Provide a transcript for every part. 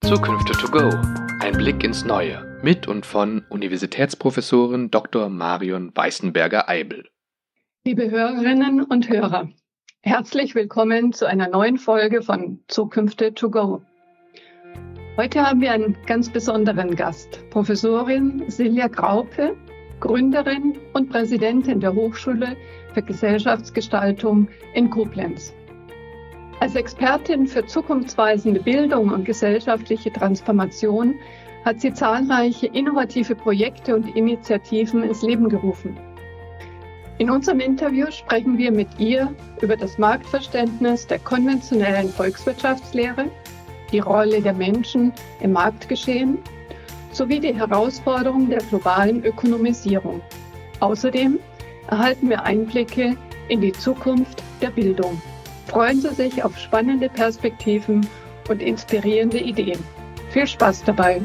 Zukünfte to go. Ein Blick ins Neue. Mit und von Universitätsprofessorin Dr. Marion Weißenberger-Eibel. Liebe Hörerinnen und Hörer, herzlich willkommen zu einer neuen Folge von Zukünfte to go. Heute haben wir einen ganz besonderen Gast, Professorin Silja Graupe, Gründerin und Präsidentin der Hochschule für Gesellschaftsgestaltung in Koblenz. Als Expertin für zukunftsweisende Bildung und gesellschaftliche Transformation hat sie zahlreiche innovative Projekte und Initiativen ins Leben gerufen. In unserem Interview sprechen wir mit ihr über das Marktverständnis der konventionellen Volkswirtschaftslehre, die Rolle der Menschen im Marktgeschehen sowie die Herausforderungen der globalen Ökonomisierung. Außerdem erhalten wir Einblicke in die Zukunft der Bildung. Freuen Sie sich auf spannende Perspektiven und inspirierende Ideen. Viel Spaß dabei!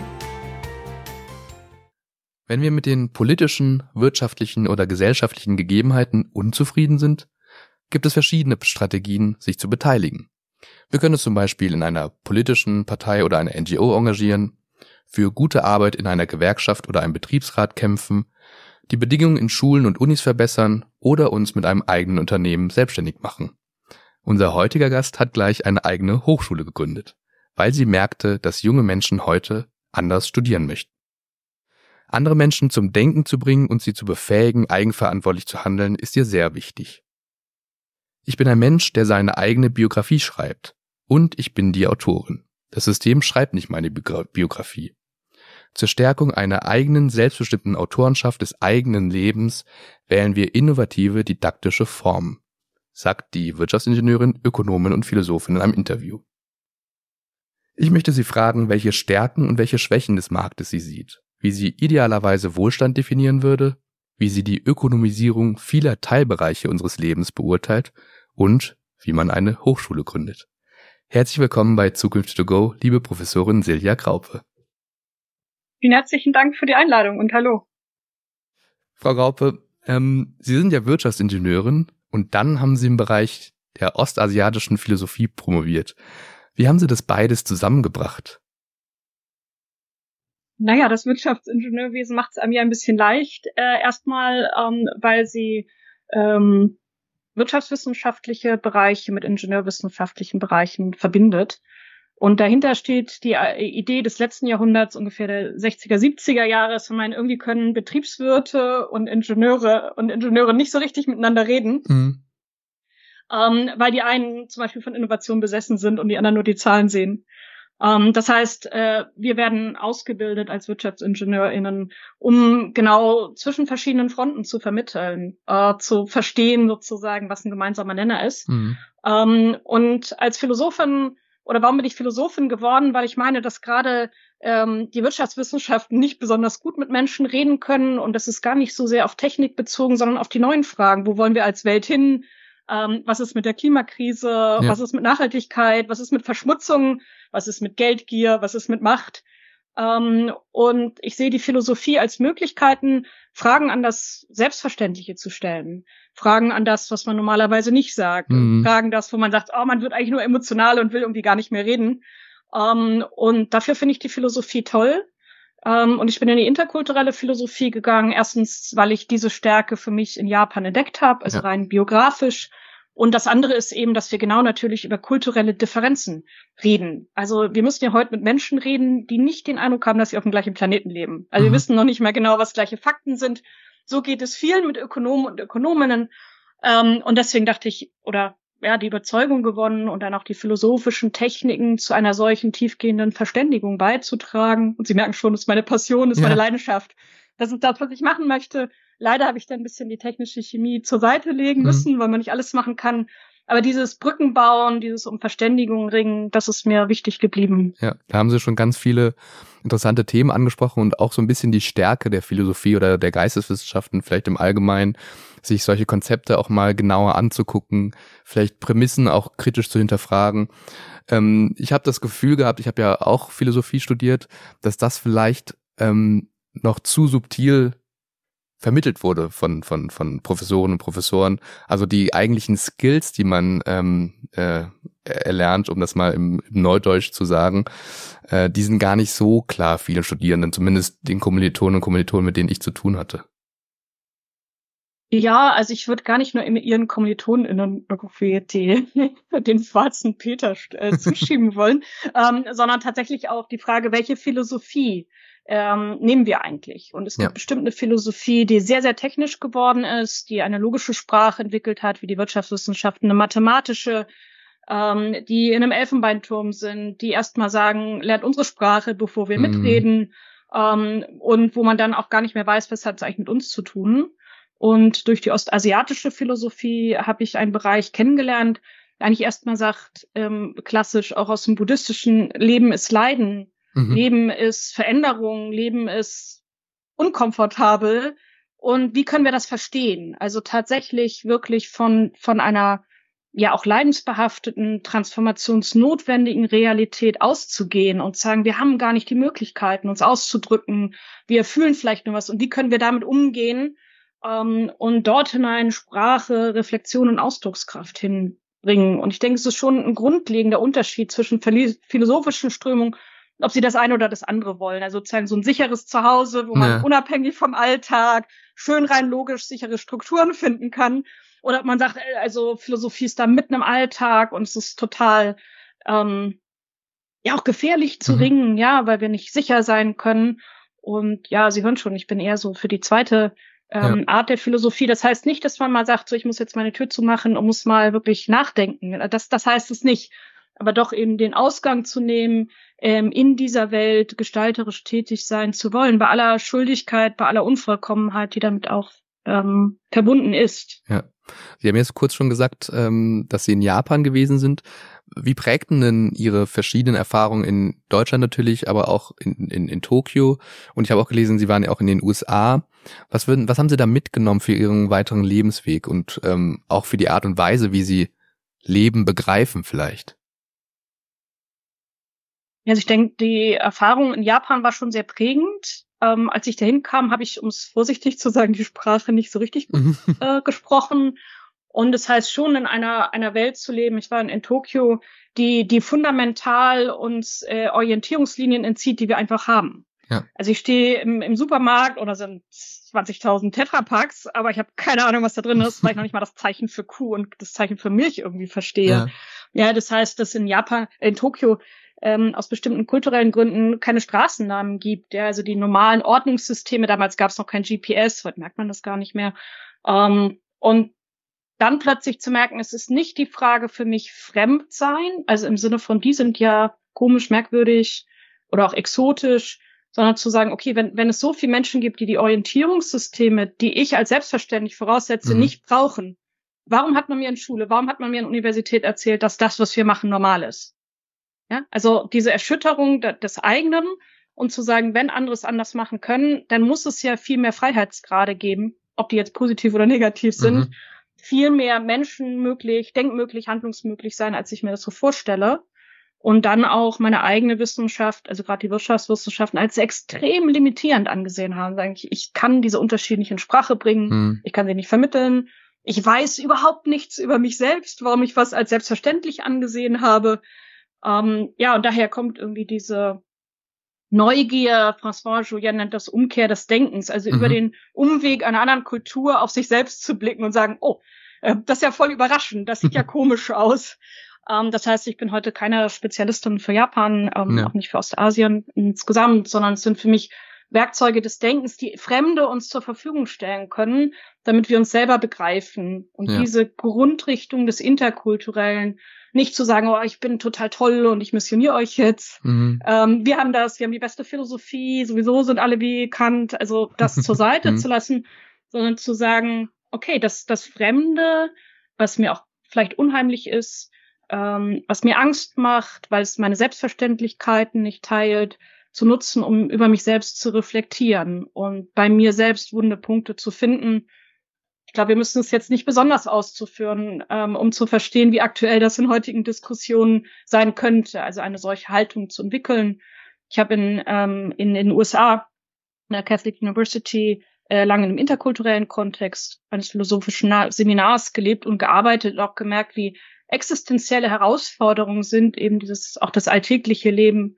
Wenn wir mit den politischen, wirtschaftlichen oder gesellschaftlichen Gegebenheiten unzufrieden sind, gibt es verschiedene Strategien, sich zu beteiligen. Wir können uns zum Beispiel in einer politischen Partei oder einer NGO engagieren, für gute Arbeit in einer Gewerkschaft oder einem Betriebsrat kämpfen, die Bedingungen in Schulen und Unis verbessern oder uns mit einem eigenen Unternehmen selbstständig machen. Unser heutiger Gast hat gleich eine eigene Hochschule gegründet, weil sie merkte, dass junge Menschen heute anders studieren möchten. Andere Menschen zum Denken zu bringen und sie zu befähigen, eigenverantwortlich zu handeln, ist ihr sehr wichtig. Ich bin ein Mensch, der seine eigene Biografie schreibt. Und ich bin die Autorin. Das System schreibt nicht meine Biografie. Zur Stärkung einer eigenen, selbstbestimmten Autorenschaft des eigenen Lebens wählen wir innovative didaktische Formen, sagt die Wirtschaftsingenieurin, Ökonomin und Philosophin in einem Interview. Ich möchte Sie fragen, welche Stärken und welche Schwächen des Marktes sie sieht, wie sie idealerweise Wohlstand definieren würde, wie sie die Ökonomisierung vieler Teilbereiche unseres Lebens beurteilt und wie man eine Hochschule gründet. Herzlich willkommen bei Zukünfte to go, liebe Professorin Silja Graupe. Vielen herzlichen Dank für die Einladung und hallo. Frau Graupe, Sie sind ja Wirtschaftsingenieurin und dann haben Sie im Bereich der ostasiatischen Philosophie promoviert. Wie haben Sie das beides zusammengebracht? Naja, das Wirtschaftsingenieurwesen macht es einem ja ein bisschen leicht. Erstmal, weil sie wirtschaftswissenschaftliche Bereiche mit ingenieurwissenschaftlichen Bereichen verbindet. Und dahinter steht die Idee des letzten Jahrhunderts, ungefähr der 60er, 70er Jahre, dass man irgendwie können Betriebswirte und Ingenieure nicht so richtig miteinander reden. Mhm. Weil die einen zum Beispiel von Innovation besessen sind und die anderen nur die Zahlen sehen. Das heißt, wir werden ausgebildet als WirtschaftsingenieurInnen, um genau zwischen verschiedenen Fronten zu vermitteln, zu verstehen sozusagen, was ein gemeinsamer Nenner ist. Mhm. Und als Philosophin, oder warum bin ich Philosophin geworden? Weil ich meine, dass gerade die Wirtschaftswissenschaften nicht besonders gut mit Menschen reden können und das ist gar nicht so sehr auf Technik bezogen, sondern auf die neuen Fragen. Wo wollen wir als Welt hin? Was ist mit der Klimakrise? Ja. Was ist mit Nachhaltigkeit? Was ist mit Verschmutzung? Was ist mit Geldgier? Was ist mit Macht? Und ich sehe die Philosophie als Möglichkeiten, Fragen an das Selbstverständliche zu stellen. Fragen an das, was man normalerweise nicht sagt. Mhm. Fragen das, wo man sagt, man wird eigentlich nur emotional und will irgendwie gar nicht mehr reden. Und dafür finde ich die Philosophie toll. Und ich bin in die interkulturelle Philosophie gegangen. Erstens, weil ich diese Stärke für mich in Japan entdeckt habe, also rein biografisch. Und das andere ist eben, dass wir genau natürlich über kulturelle Differenzen reden. Also wir müssen ja heute mit Menschen reden, die nicht den Eindruck haben, dass sie auf dem gleichen Planeten leben. Also wir wissen noch nicht mehr genau, was gleiche Fakten sind. So geht es vielen mit Ökonomen und Ökonominnen. Und deswegen dachte ich, die Überzeugung gewonnen und dann auch die philosophischen Techniken zu einer solchen tiefgehenden Verständigung beizutragen. Und Sie merken schon, das ist meine Passion, das ist meine Leidenschaft. Das ist das, was ich machen möchte. Leider habe ich dann ein bisschen die technische Chemie zur Seite legen müssen, weil man nicht alles machen kann. Aber dieses Brückenbauen, dieses um Verständigung ringen, das ist mir wichtig geblieben. Ja, da haben Sie schon ganz viele interessante Themen angesprochen und auch so ein bisschen die Stärke der Philosophie oder der Geisteswissenschaften vielleicht im Allgemeinen, sich solche Konzepte auch mal genauer anzugucken, vielleicht Prämissen auch kritisch zu hinterfragen. Ich habe das Gefühl gehabt, ich habe ja auch Philosophie studiert, dass das vielleicht noch zu subtil vermittelt wurde von Professorinnen und Professoren. Also die eigentlichen Skills, die man erlernt, um das mal im Neudeutsch zu sagen, die sind gar nicht so klar vielen Studierenden, zumindest den Kommilitonen und Kommilitonen, mit denen ich zu tun hatte. Ja, also ich würde gar nicht nur ihren KommilitonInnen irgendwie den schwarzen Peter zuschieben wollen, sondern tatsächlich auch die Frage, welche Philosophie nehmen wir eigentlich? Und es gibt bestimmt eine Philosophie, die sehr, sehr technisch geworden ist, die eine logische Sprache entwickelt hat, wie die Wirtschaftswissenschaften, eine mathematische, die in einem Elfenbeinturm sind, die erstmal sagen, lernt unsere Sprache, bevor wir mitreden, und wo man dann auch gar nicht mehr weiß, was hat es eigentlich mit uns zu tun. Und durch die ostasiatische Philosophie habe ich einen Bereich kennengelernt, der eigentlich erstmal sagt, klassisch auch aus dem buddhistischen, Leben ist Leiden, Leben ist Veränderung, Leben ist unkomfortabel. Und wie können wir das verstehen? Also tatsächlich wirklich von einer ja auch leidensbehafteten, transformationsnotwendigen Realität auszugehen und sagen, wir haben gar nicht die Möglichkeiten, uns auszudrücken, wir fühlen vielleicht nur was und wie können wir damit umgehen und dort hinein Sprache, Reflexion und Ausdruckskraft hinbringen. Und ich denke, es ist schon ein grundlegender Unterschied zwischen philosophischen Strömungen, ob sie das eine oder das andere wollen. Also sozusagen so ein sicheres Zuhause, wo man unabhängig vom Alltag schön rein logisch sichere Strukturen finden kann. Oder ob man sagt, also Philosophie ist da mitten im Alltag und es ist total ja auch gefährlich zu ringen, ja, weil wir nicht sicher sein können. Und ja, Sie hören schon, ich bin eher so für die zweite Art der Philosophie. Das heißt nicht, dass man mal sagt, so ich muss jetzt meine Tür zumachen und muss mal wirklich nachdenken. Das heißt es nicht. Aber doch eben den Ausgang zu nehmen, in dieser Welt gestalterisch tätig sein zu wollen, bei aller Schuldigkeit, bei aller Unvollkommenheit, die damit auch verbunden ist. Ja. Sie haben jetzt kurz schon gesagt, dass Sie in Japan gewesen sind. Wie prägten denn Ihre verschiedenen Erfahrungen in Deutschland natürlich, aber auch in Tokio? Und ich habe auch gelesen, Sie waren ja auch in den USA. Was haben Sie da mitgenommen für Ihren weiteren Lebensweg und auch für die Art und Weise, wie Sie Leben begreifen vielleicht? Also ich denke, die Erfahrung in Japan war schon sehr prägend. Als ich dahin kam, habe ich, um es vorsichtig zu sagen, die Sprache nicht so richtig gesprochen. Und das heißt schon, in einer Welt zu leben, ich war in Tokio, die fundamental uns Orientierungslinien entzieht, die wir einfach haben. Ja. Also ich stehe im Supermarkt oder sind 20.000 Tetrapacks, aber ich habe keine Ahnung, was da drin ist, weil ich noch nicht mal das Zeichen für Kuh und das Zeichen für Milch irgendwie verstehe. Ja, das heißt, dass in Tokio aus bestimmten kulturellen Gründen keine Straßennamen gibt. Ja, also die normalen Ordnungssysteme, damals gab es noch kein GPS, heute merkt man das gar nicht mehr. Und dann plötzlich zu merken, es ist nicht die Frage für mich Fremdsein, also im Sinne von, die sind ja komisch, merkwürdig oder auch exotisch, sondern zu sagen, okay, wenn es so viele Menschen gibt, die Orientierungssysteme, die ich als selbstverständlich voraussetze, nicht brauchen, warum hat man mir in Schule, warum hat man mir in Universität erzählt, dass das, was wir machen, normal ist? Ja, also diese Erschütterung des eigenen und zu sagen, wenn andere es anders machen können, dann muss es ja viel mehr Freiheitsgrade geben, ob die jetzt positiv oder negativ sind, viel mehr Menschen möglich, denkmöglich, handlungsmöglich sein, als ich mir das so vorstelle. Und dann auch meine eigene Wissenschaft, also gerade die Wirtschaftswissenschaften, als extrem limitierend angesehen haben. Sagen, ich kann diese Unterschiede nicht in Sprache bringen, ich kann sie nicht vermitteln, ich weiß überhaupt nichts über mich selbst, warum ich was als selbstverständlich angesehen habe. Ja, und daher kommt irgendwie diese Neugier, François Julian nennt das Umkehr des Denkens, also über den Umweg einer anderen Kultur auf sich selbst zu blicken und sagen, oh, das ist ja voll überraschend, das sieht ja komisch aus. Das heißt, ich bin heute keine Spezialistin für Japan, auch nicht für Ostasien insgesamt, sondern es sind für mich Werkzeuge des Denkens, die Fremde uns zur Verfügung stellen können, damit wir uns selber begreifen. Und diese Grundrichtung des Interkulturellen, nicht zu sagen, oh, ich bin total toll und ich missioniere euch jetzt. Wir haben die beste Philosophie, sowieso sind alle wie Kant, also das zur Seite zu lassen, sondern zu sagen, okay, das Fremde, was mir auch vielleicht unheimlich ist, was mir Angst macht, weil es meine Selbstverständlichkeiten nicht teilt, zu nutzen, um über mich selbst zu reflektieren und bei mir selbst wunde Punkte zu finden. Ich glaube, wir müssen es jetzt nicht besonders auszuführen, um zu verstehen, wie aktuell das in heutigen Diskussionen sein könnte, also eine solche Haltung zu entwickeln. Ich habe in den USA, in der Catholic University, lange im interkulturellen Kontext eines philosophischen Seminars gelebt und gearbeitet und auch gemerkt, wie existenzielle Herausforderungen sind, eben auch das alltägliche Leben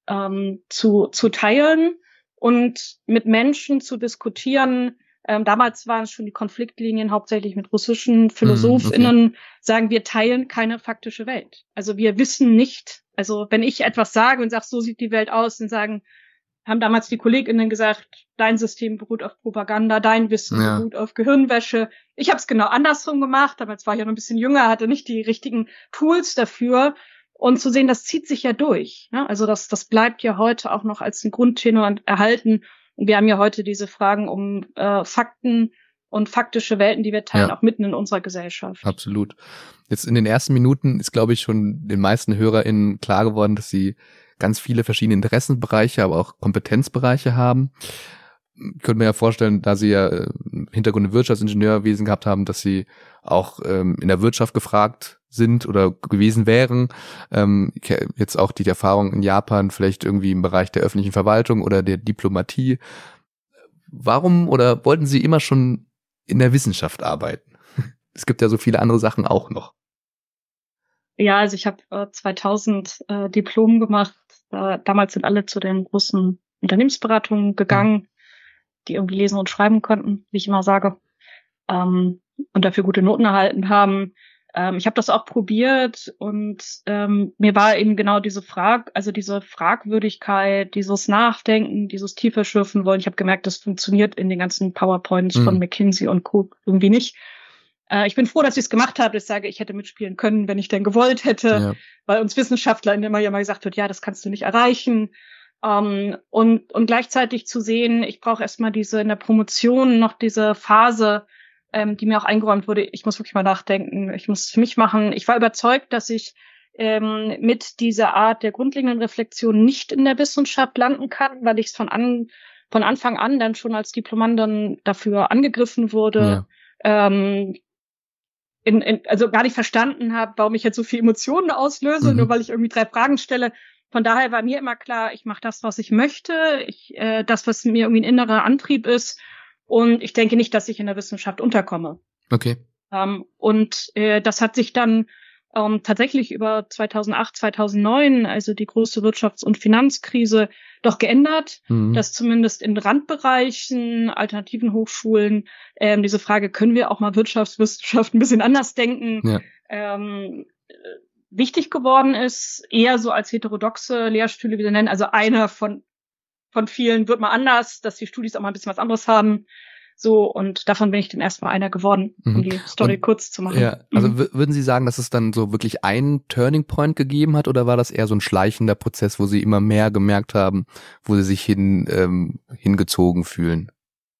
zu teilen und mit Menschen zu diskutieren. Damals waren es schon die Konfliktlinien hauptsächlich mit russischen PhilosophInnen, okay. Sagen, wir teilen keine faktische Welt. Also wir wissen nicht, also wenn ich etwas sage und sage, so sieht die Welt aus, dann haben damals die KollegInnen gesagt, dein System beruht auf Propaganda, dein Wissen beruht auf Gehirnwäsche. Ich habe es genau andersrum gemacht, damals war ich ja noch ein bisschen jünger, hatte nicht die richtigen Tools dafür. Und zu sehen, das zieht sich ja durch. Ne? Also das bleibt ja heute auch noch als ein Grundtenor erhalten. Und wir haben ja heute diese Fragen um Fakten und faktische Welten, die wir teilen, auch mitten in unserer Gesellschaft. Absolut. Jetzt in den ersten Minuten ist, glaube ich, schon den meisten HörerInnen klar geworden, dass sie ganz viele verschiedene Interessenbereiche, aber auch Kompetenzbereiche haben. Ich könnte mir ja vorstellen, da Sie ja Hintergrund im Wirtschaftsingenieurwesen gehabt haben, dass Sie auch in der Wirtschaft gefragt sind oder gewesen wären. Jetzt auch die Erfahrung in Japan, vielleicht irgendwie im Bereich der öffentlichen Verwaltung oder der Diplomatie. Warum oder wollten Sie immer schon in der Wissenschaft arbeiten? Es gibt ja so viele andere Sachen auch noch. Ja, also ich habe 2000 Diplom gemacht. Damals sind alle zu den großen Unternehmensberatungen gegangen, die irgendwie lesen und schreiben konnten, wie ich immer sage, und dafür gute Noten erhalten haben. Ich habe das auch probiert und mir war eben genau diese Fragwürdigkeit, dieses Nachdenken, dieses tiefer schürfen wollen. Ich habe gemerkt, das funktioniert in den ganzen PowerPoints von McKinsey und Co. irgendwie nicht. Ich bin froh, dass ich es gemacht habe. Ich sage, ich hätte mitspielen können, wenn ich denn gewollt hätte, weil uns WissenschaftlerInnen immer gesagt wird, ja, das kannst du nicht erreichen. Und gleichzeitig zu sehen, ich brauche erstmal in der Promotion noch diese Phase, die mir auch eingeräumt wurde, ich muss wirklich mal nachdenken, ich muss es für mich machen. Ich war überzeugt, dass ich mit dieser Art der grundlegenden Reflexion nicht in der Wissenschaft landen kann, weil ich es von Anfang an dann schon als Diplomandin dafür angegriffen wurde. Also gar nicht verstanden habe, warum ich jetzt so viel Emotionen auslöse, nur weil ich irgendwie 3 Fragen stelle. Von daher war mir immer klar, ich mache das, was ich möchte, das, was mir irgendwie ein innerer Antrieb ist. Und ich denke nicht, dass ich in der Wissenschaft unterkomme. Okay. Das hat sich dann tatsächlich über 2008, 2009, also die große Wirtschafts- und Finanzkrise, doch geändert, dass zumindest in Randbereichen, alternativen Hochschulen, diese Frage, können wir auch mal Wirtschaftswissenschaft ein bisschen anders denken, wichtig geworden ist, eher so als heterodoxe Lehrstühle, wie sie nennen, also einer von vielen wird mal anders, dass die Studis auch mal ein bisschen was anderes haben. So, und davon bin ich dann erstmal einer geworden, um die Story kurz zu machen. Ja, also würden Sie sagen, dass es dann so wirklich einen Turning Point gegeben hat, oder war das eher so ein schleichender Prozess, wo Sie immer mehr gemerkt haben, wo Sie sich hingezogen fühlen?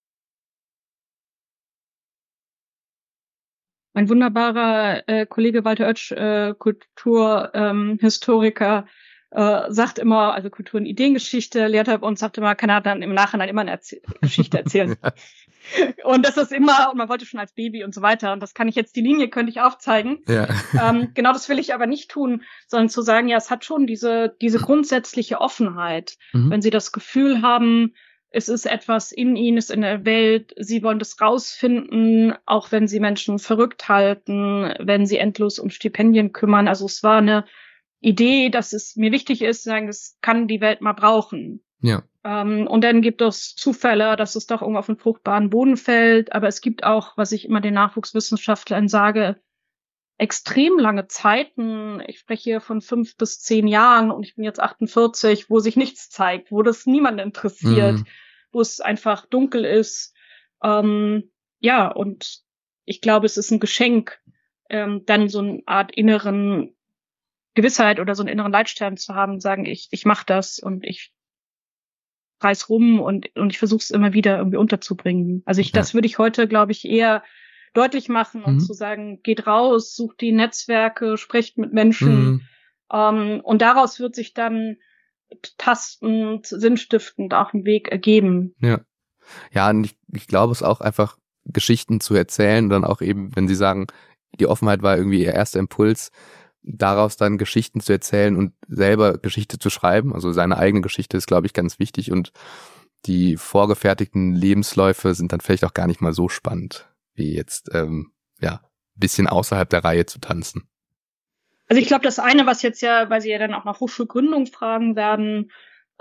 Mein wunderbarer Kollege Walter Oetsch, Kulturhistoriker, sagt immer, also Kultur- und Ideengeschichte lehrt er und sagt immer, kann er dann im Nachhinein immer eine Geschichte erzählen. Und das ist immer, und man wollte schon als Baby und so weiter, und das kann ich jetzt, die Linie könnte ich aufzeigen. Ja. Genau das will ich aber nicht tun, sondern zu sagen, ja, es hat schon diese grundsätzliche Offenheit. Wenn Sie das Gefühl haben, es ist etwas in Ihnen, es ist in der Welt, Sie wollen das rausfinden, auch wenn Sie Menschen verrückt halten, wenn Sie endlos um Stipendien kümmern. Also es war eine Idee, dass es mir wichtig ist, zu sagen, das kann die Welt mal brauchen. Ja. Und dann gibt es Zufälle, dass es doch irgendwo auf einen fruchtbaren Boden fällt. Aber es gibt auch, was ich immer den Nachwuchswissenschaftlern sage, extrem lange Zeiten. Ich spreche hier von 5 bis 10 Jahren und ich bin jetzt 48, wo sich nichts zeigt, wo das niemand interessiert, wo es einfach dunkel ist. Ja, und ich glaube, es ist ein Geschenk, dann so eine Art inneren Gewissheit oder so einen inneren Leitstern zu haben, sagen, ich mache das und ich reiß rum und ich versuche es immer wieder irgendwie unterzubringen. Also das würde ich heute, glaube ich, eher deutlich machen und zu sagen, geht raus, sucht die Netzwerke, sprecht mit Menschen und daraus wird sich dann tastend, sinnstiftend auch ein Weg ergeben. Ja, und ich glaube es auch einfach, Geschichten zu erzählen, dann auch eben, wenn Sie sagen, die Offenheit war irgendwie Ihr erster Impuls, daraus dann Geschichten zu erzählen und selber Geschichte zu schreiben. Also seine eigene Geschichte ist, glaube ich, ganz wichtig, und die vorgefertigten Lebensläufe sind dann vielleicht auch gar nicht mal so spannend, wie jetzt ein bisschen außerhalb der Reihe zu tanzen. Also ich glaube, das eine, was jetzt ja, weil Sie ja dann auch nach Hochschulgründung fragen werden,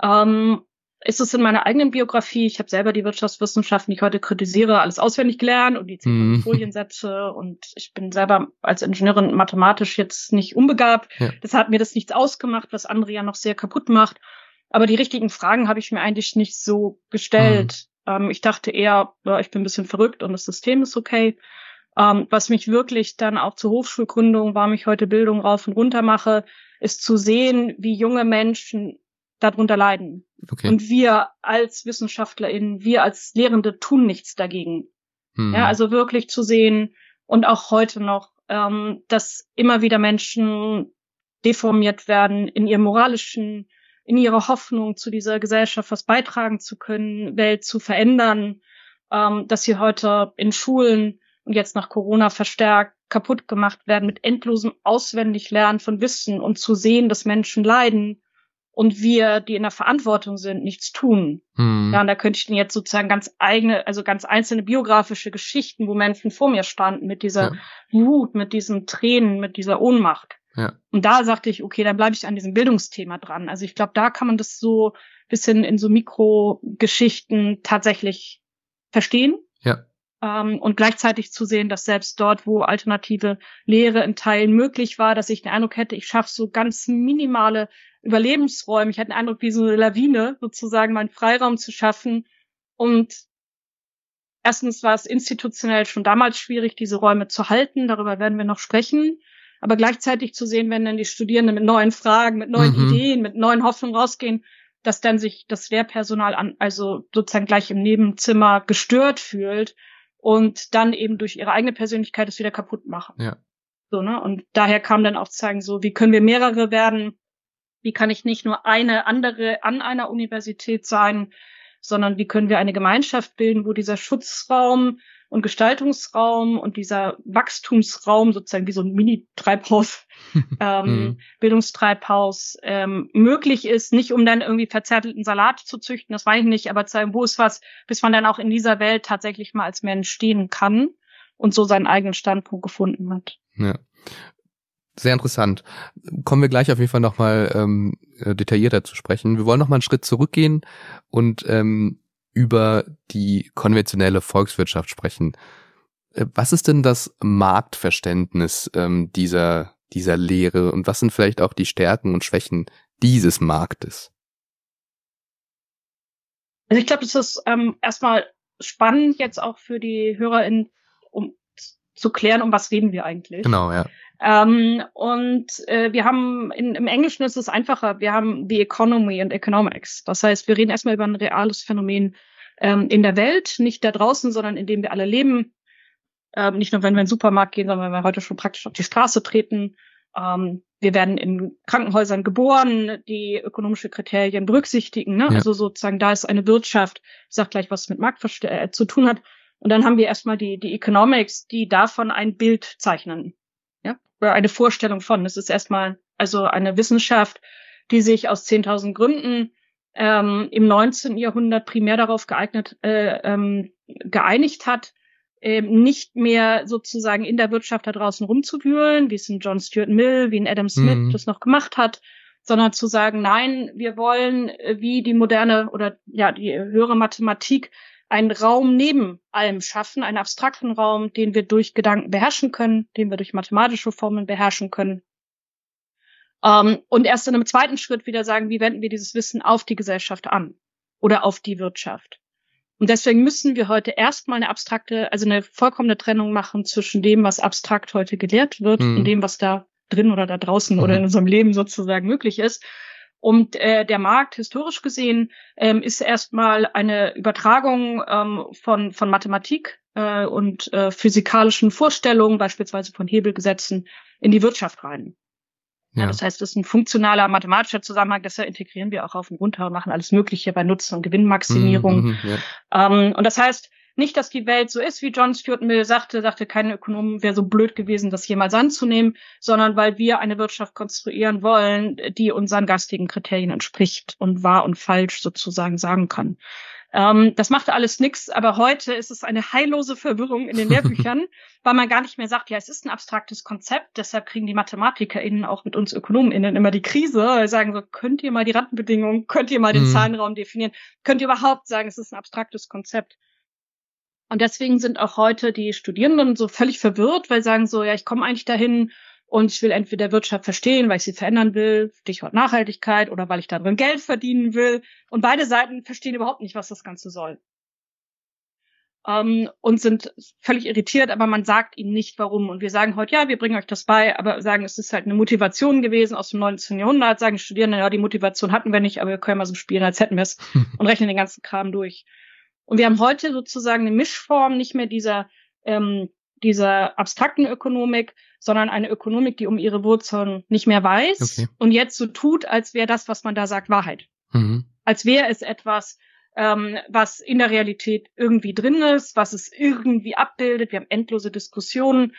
ist es in meiner eigenen Biografie. Ich habe selber die Wirtschaftswissenschaften, die ich heute kritisiere, alles auswendig gelernt und die 10 Foliensätze und ich bin selber als Ingenieurin mathematisch jetzt nicht unbegabt. Ja. Das hat mir das nichts ausgemacht, was andere ja noch sehr kaputt macht. Aber die richtigen Fragen habe ich mir eigentlich nicht so gestellt. Ich dachte eher, ja, ich bin ein bisschen verrückt und das System ist okay. Was mich wirklich dann auch zur Hochschulgründung, warum ich heute Bildung rauf und runter mache, ist zu sehen, wie junge Menschen darunter leiden. Okay. Und wir als WissenschaftlerInnen, wir als Lehrende tun nichts dagegen. Ja, also wirklich zu sehen und auch heute noch, dass immer wieder Menschen deformiert werden in ihrem moralischen, in ihrer Hoffnung, zu dieser Gesellschaft was beitragen zu können, Welt zu verändern, dass sie heute in Schulen und jetzt nach Corona verstärkt kaputt gemacht werden mit endlosem Auswendiglernen von Wissen und zu sehen, dass Menschen leiden und wir, die in der Verantwortung sind, nichts tun. Ja, und da könnte ich Ihnen jetzt sozusagen ganz einzelne biografische Geschichten, wo Menschen vor mir standen, mit dieser Wut, mit diesen Tränen, mit dieser Ohnmacht. Ja. Und da sagte ich, okay, dann bleibe ich an diesem Bildungsthema dran. Also ich glaube, da kann man das so bisschen in so Mikrogeschichten tatsächlich verstehen. Ja. Und gleichzeitig zu sehen, dass selbst dort, wo alternative Lehre in Teilen möglich war, dass ich den Eindruck hätte, ich schaffe so ganz minimale Überlebensräume. Ich hatte den Eindruck, wie so eine Lawine sozusagen meinen Freiraum zu schaffen. Und erstens war es institutionell schon damals schwierig, diese Räume zu halten. Darüber werden wir noch sprechen. Aber gleichzeitig zu sehen, wenn dann die Studierenden mit neuen Fragen, mit neuen Ideen, mit neuen Hoffnungen rausgehen, dass dann sich das Lehrpersonal also sozusagen gleich im Nebenzimmer gestört fühlt und dann eben durch ihre eigene Persönlichkeit es wieder kaputt machen. Ja. So, ne? Und daher kam dann auch zu sagen, so, wie können wir mehrere werden? Wie kann ich nicht nur eine andere an einer Universität sein, sondern wie können wir eine Gemeinschaft bilden, wo dieser Schutzraum und Gestaltungsraum und dieser Wachstumsraum sozusagen wie so ein Mini-Treibhaus, Bildungstreibhaus möglich ist, nicht um dann irgendwie verzärtelten Salat zu züchten, das weiß ich nicht, aber zu sagen, wo ist was, bis man dann auch in dieser Welt tatsächlich mal als Mensch stehen kann und so seinen eigenen Standpunkt gefunden hat. Ja. Sehr interessant. Kommen wir gleich auf jeden Fall nochmal detaillierter zu sprechen. Wir wollen nochmal einen Schritt zurückgehen und über die konventionelle Volkswirtschaft sprechen. Was ist denn das Marktverständnis dieser Lehre und was sind vielleicht auch die Stärken und Schwächen dieses Marktes? Also ich glaube, es ist erstmal spannend jetzt auch für die HörerInnen, um zu klären, um was reden wir eigentlich. Genau, ja. Wir haben im Englischen ist es einfacher. Wir haben the economy and economics. Das heißt, wir reden erstmal über ein reales Phänomen in der Welt, nicht da draußen, sondern in dem wir alle leben. Nicht nur, wenn wir in den Supermarkt gehen, sondern wenn wir heute schon praktisch auf die Straße treten. Wir werden in Krankenhäusern geboren, die ökonomische Kriterien berücksichtigen. Ne? Ja. Also sozusagen, da ist eine Wirtschaft, ich sag gleich, was mit Markt zu tun hat. Und dann haben wir erstmal die Economics, die davon ein Bild zeichnen. Oder eine Vorstellung von. Es ist erstmal also eine Wissenschaft, die sich aus 10.000 Gründen im 19. Jahrhundert primär darauf geeinigt hat, nicht mehr sozusagen in der Wirtschaft da draußen rumzuwühlen, wie es ein John Stuart Mill, wie ein Adam Smith das noch gemacht hat, sondern zu sagen, nein, wir wollen wie die moderne oder ja die höhere Mathematik einen Raum neben allem schaffen, einen abstrakten Raum, den wir durch Gedanken beherrschen können, den wir durch mathematische Formeln beherrschen können. Und erst in einem zweiten Schritt wieder sagen, wie wenden wir dieses Wissen auf die Gesellschaft an oder auf die Wirtschaft. Und deswegen müssen wir heute erstmal eine vollkommene Trennung machen zwischen dem, was abstrakt heute gelehrt wird und dem, was da drin oder da draußen oder in unserem Leben sozusagen möglich ist. Und der Markt, historisch gesehen, ist erstmal eine Übertragung von Mathematik und physikalischen Vorstellungen, beispielsweise von Hebelgesetzen, in die Wirtschaft rein. Ja. Das heißt, das ist ein funktionaler mathematischer Zusammenhang, deshalb integrieren wir auch auf und runter und machen alles Mögliche bei Nutzen- und Gewinnmaximierung. Und das heißt, nicht, dass die Welt so ist, wie John Stuart Mill sagte kein Ökonom wäre so blöd gewesen, das jemals anzunehmen, sondern weil wir eine Wirtschaft konstruieren wollen, die unseren geistigen Kriterien entspricht und wahr und falsch sozusagen sagen kann. Das machte alles nix, aber heute ist es eine heillose Verwirrung in den Lehrbüchern, weil man gar nicht mehr sagt, ja, es ist ein abstraktes Konzept, deshalb kriegen die MathematikerInnen auch mit uns ÖkonomInnen immer die Krise, weil sie sagen so, könnt ihr mal die Randenbedingungen, könnt ihr mal den Zahlenraum definieren, könnt ihr überhaupt sagen, es ist ein abstraktes Konzept. Und deswegen sind auch heute die Studierenden so völlig verwirrt, weil sie sagen so, ja, ich komme eigentlich dahin und ich will entweder Wirtschaft verstehen, weil ich sie verändern will, Stichwort Nachhaltigkeit, oder weil ich darin Geld verdienen will. Und beide Seiten verstehen überhaupt nicht, was das Ganze soll. Und sind völlig irritiert, aber man sagt ihnen nicht, warum. Und wir sagen heute, ja, wir bringen euch das bei, aber sagen, es ist halt eine Motivation gewesen aus dem 19. Jahrhundert. Sagen Studierende, ja, die Motivation hatten wir nicht, aber wir können mal so spielen, als hätten wir es und rechnen den ganzen Kram durch. Und wir haben heute sozusagen eine Mischform, nicht mehr dieser abstrakten Ökonomik, sondern eine Ökonomik, die um ihre Wurzeln nicht mehr weiß und jetzt so tut, als wäre das, was man da sagt, Wahrheit. Als wäre es etwas, was in der Realität irgendwie drin ist, was es irgendwie abbildet. Wir haben endlose Diskussionen.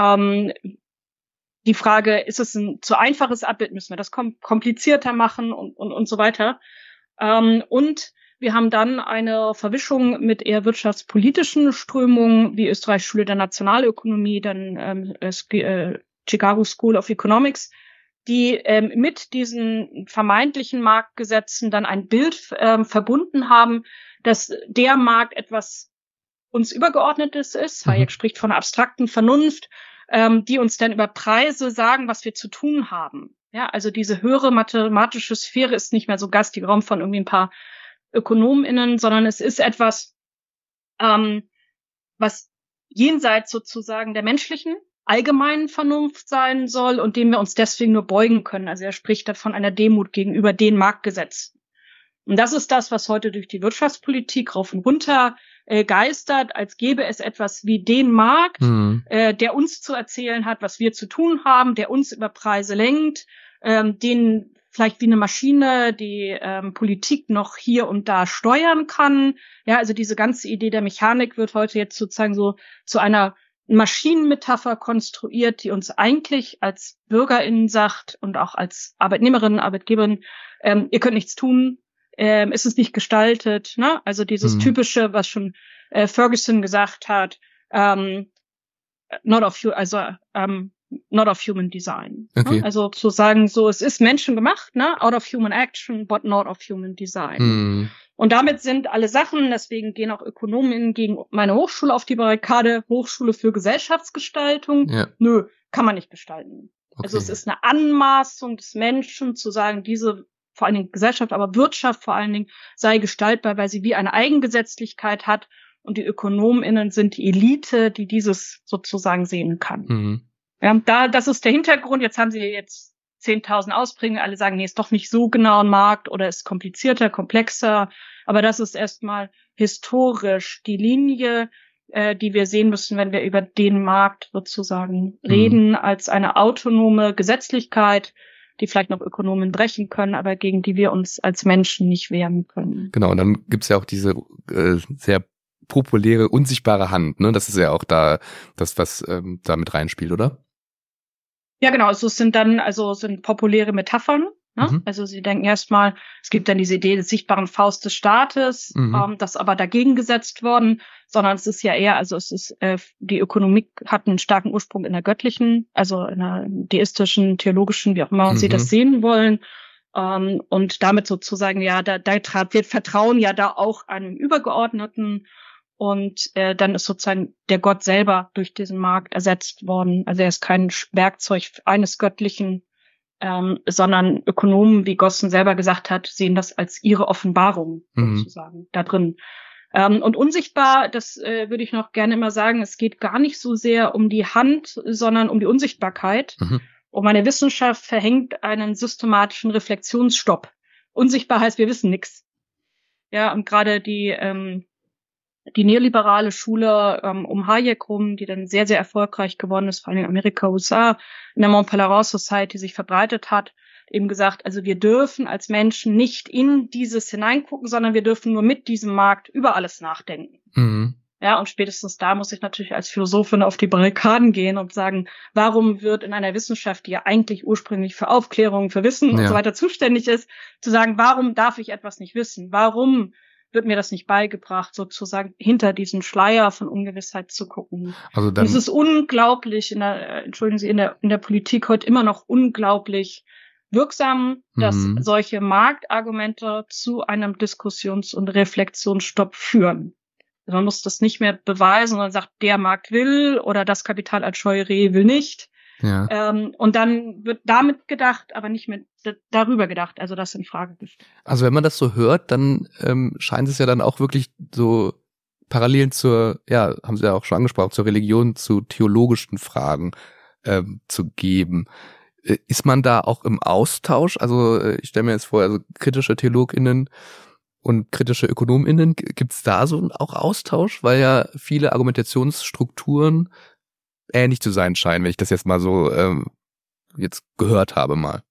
Die Frage, ist es ein zu einfaches Abbild, müssen wir das komplizierter machen und so weiter. Und wir haben dann eine Verwischung mit eher wirtschaftspolitischen Strömungen, wie Österreichs Schule der Nationalökonomie, dann Chicago School of Economics, die mit diesen vermeintlichen Marktgesetzen dann ein Bild verbunden haben, dass der Markt etwas uns Übergeordnetes ist. Hayek spricht von einer abstrakten Vernunft, die uns dann über Preise sagen, was wir zu tun haben. Ja, also diese höhere mathematische Sphäre ist nicht mehr so gastiger Raum von irgendwie ein paar ÖkonomInnen, sondern es ist etwas, was jenseits sozusagen der menschlichen, allgemeinen Vernunft sein soll und dem wir uns deswegen nur beugen können. Also er spricht da von einer Demut gegenüber den Marktgesetzen. Und das ist das, was heute durch die Wirtschaftspolitik rauf und runter geistert, als gäbe es etwas wie den Markt, der uns zu erzählen hat, was wir zu tun haben, der uns über Preise lenkt, den vielleicht wie eine Maschine die Politik noch hier und da steuern kann. Ja, also diese ganze Idee der Mechanik wird heute jetzt sozusagen so zu einer Maschinenmetapher konstruiert, die uns eigentlich als BürgerInnen sagt und auch als Arbeitnehmerinnen, Arbeitgeberinnen, ihr könnt nichts tun, ist es nicht gestaltet, ne? Also dieses typische, was schon Ferguson gesagt hat, not of human design. Okay. Ne? Also zu sagen, so, es ist menschengemacht, ne? Out of human action, but not of human design. Und damit sind alle Sachen, deswegen gehen auch Ökonomen gegen meine Hochschule auf die Barrikade, Hochschule für Gesellschaftsgestaltung. Ja. Nö, kann man nicht gestalten. Okay. Also es ist eine Anmaßung des Menschen zu sagen, diese vor allen Dingen Gesellschaft, aber Wirtschaft vor allen Dingen sei gestaltbar, weil sie wie eine Eigengesetzlichkeit hat und die ÖkonomInnen sind die Elite, die dieses sozusagen sehen kann. Ja, das ist der Hintergrund. Jetzt haben sie 10.000 Ausprägungen. Alle sagen, nee, ist doch nicht so genau ein Markt oder ist komplizierter, komplexer. Aber das ist erstmal historisch die Linie, die wir sehen müssen, wenn wir über den Markt sozusagen reden, als eine autonome Gesetzlichkeit, die vielleicht noch Ökonomen brechen können, aber gegen die wir uns als Menschen nicht wehren können. Genau, und dann gibt's ja auch diese sehr populäre, unsichtbare Hand, ne? Das ist ja auch da das, was da mit reinspielt, oder? Ja, genau. Also es sind populäre Metaphern. Ne? Also sie denken erstmal, es gibt dann diese Idee des sichtbaren Faust des Staates, das aber dagegen gesetzt worden, sondern es ist ja eher, also es ist, die Ökonomik hat einen starken Ursprung in der göttlichen, also in der deistischen, theologischen, wie auch immer sie das sehen wollen. Und damit sozusagen, ja, da wird Vertrauen ja da auch einem Übergeordneten. Und dann ist sozusagen der Gott selber durch diesen Markt ersetzt worden. Also er ist kein Werkzeug eines Göttlichen, sondern Ökonomen, wie Gossen selber gesagt hat, sehen das als ihre Offenbarung sozusagen da drin. Und unsichtbar, das würde ich noch gerne immer sagen, es geht gar nicht so sehr um die Hand, sondern um die Unsichtbarkeit. Und meine Wissenschaft verhängt einen systematischen Reflexionsstopp. Unsichtbar heißt, wir wissen nichts. Ja, und gerade die neoliberale Schule um Hayek rum, die dann sehr, sehr erfolgreich geworden ist, vor allem in Amerika, USA, in der Mont Pelerin Society sich verbreitet hat, eben gesagt, also wir dürfen als Menschen nicht in dieses hineingucken, sondern wir dürfen nur mit diesem Markt über alles nachdenken. Ja, und spätestens da muss ich natürlich als Philosophin auf die Barrikaden gehen und sagen, warum wird in einer Wissenschaft, die ja eigentlich ursprünglich für Aufklärung, für Wissen und so weiter zuständig ist, zu sagen, warum darf ich etwas nicht wissen? Warum wird mir das nicht beigebracht, sozusagen hinter diesen Schleier von Ungewissheit zu gucken. Also dann, und es ist unglaublich in der Politik heute immer noch unglaublich wirksam, dass solche Marktargumente zu einem Diskussions- und Reflexionsstopp führen. Man muss das nicht mehr beweisen, sondern sagt, der Markt will oder das Kapital als Scheuree will nicht. ja. Und dann wird damit gedacht, aber nicht mehr darüber gedacht, also das in Frage gestellt. Also wenn man das so hört, dann scheint es ja dann auch wirklich so Parallelen zur, ja, haben Sie ja auch schon angesprochen, zur Religion, zu theologischen Fragen zu geben. Ist man da auch im Austausch? Also ich stelle mir jetzt vor, also kritische TheologInnen und kritische ÖkonomInnen, gibt's da so auch Austausch? Weil ja viele Argumentationsstrukturen ähnlich zu sein scheinen, wenn ich das jetzt mal so jetzt gehört habe mal.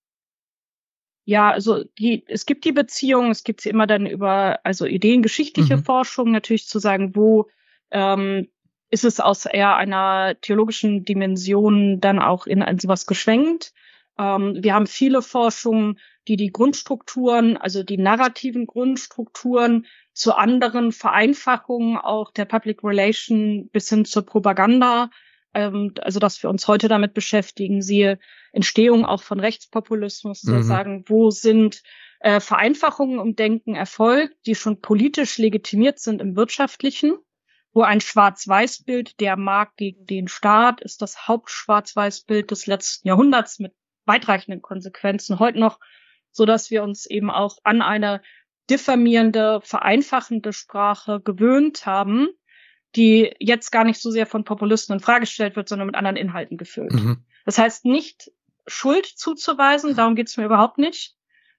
Ja, also es gibt die Beziehung, es gibt sie immer dann über also ideengeschichtliche Forschung natürlich zu sagen, wo ist es aus eher einer theologischen Dimension dann auch in sowas geschwenkt. Wir haben viele Forschungen, die Grundstrukturen, also die narrativen Grundstrukturen zu anderen Vereinfachungen auch der Public Relation bis hin zur Propaganda, also dass wir uns heute damit beschäftigen, siehe Entstehung auch von Rechtspopulismus, sagen, wo sind Vereinfachungen im Denken erfolgt, die schon politisch legitimiert sind im Wirtschaftlichen, wo ein Schwarz-Weiß-Bild, der Markt gegen den Staat, ist das Hauptschwarz-Weiß-Bild des letzten Jahrhunderts mit weitreichenden Konsequenzen heute noch, so dass wir uns eben auch an eine diffamierende, vereinfachende Sprache gewöhnt haben, die jetzt gar nicht so sehr von Populisten in Frage gestellt wird, sondern mit anderen Inhalten gefüllt. Das heißt, nicht Schuld zuzuweisen, darum geht's mir überhaupt nicht.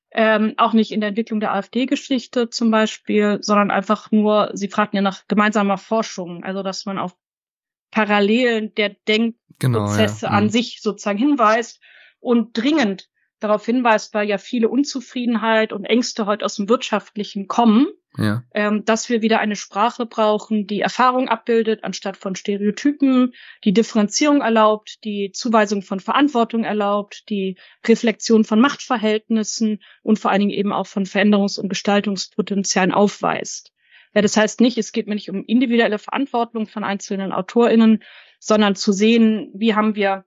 Auch nicht in der Entwicklung der AfD-Geschichte zum Beispiel, sondern einfach nur, Sie fragten ja nach gemeinsamer Forschung, also dass man auf Parallelen der Denkprozesse an sich sozusagen hinweist und dringend darauf hinweist, weil ja viele Unzufriedenheit und Ängste heute aus dem Wirtschaftlichen kommen, dass wir wieder eine Sprache brauchen, die Erfahrung abbildet, anstatt von Stereotypen, die Differenzierung erlaubt, die Zuweisung von Verantwortung erlaubt, die Reflexion von Machtverhältnissen und vor allen Dingen eben auch von Veränderungs- und Gestaltungspotenzialen aufweist. Ja, das heißt nicht, es geht mir nicht um individuelle Verantwortung von einzelnen AutorInnen, sondern zu sehen, wie haben wir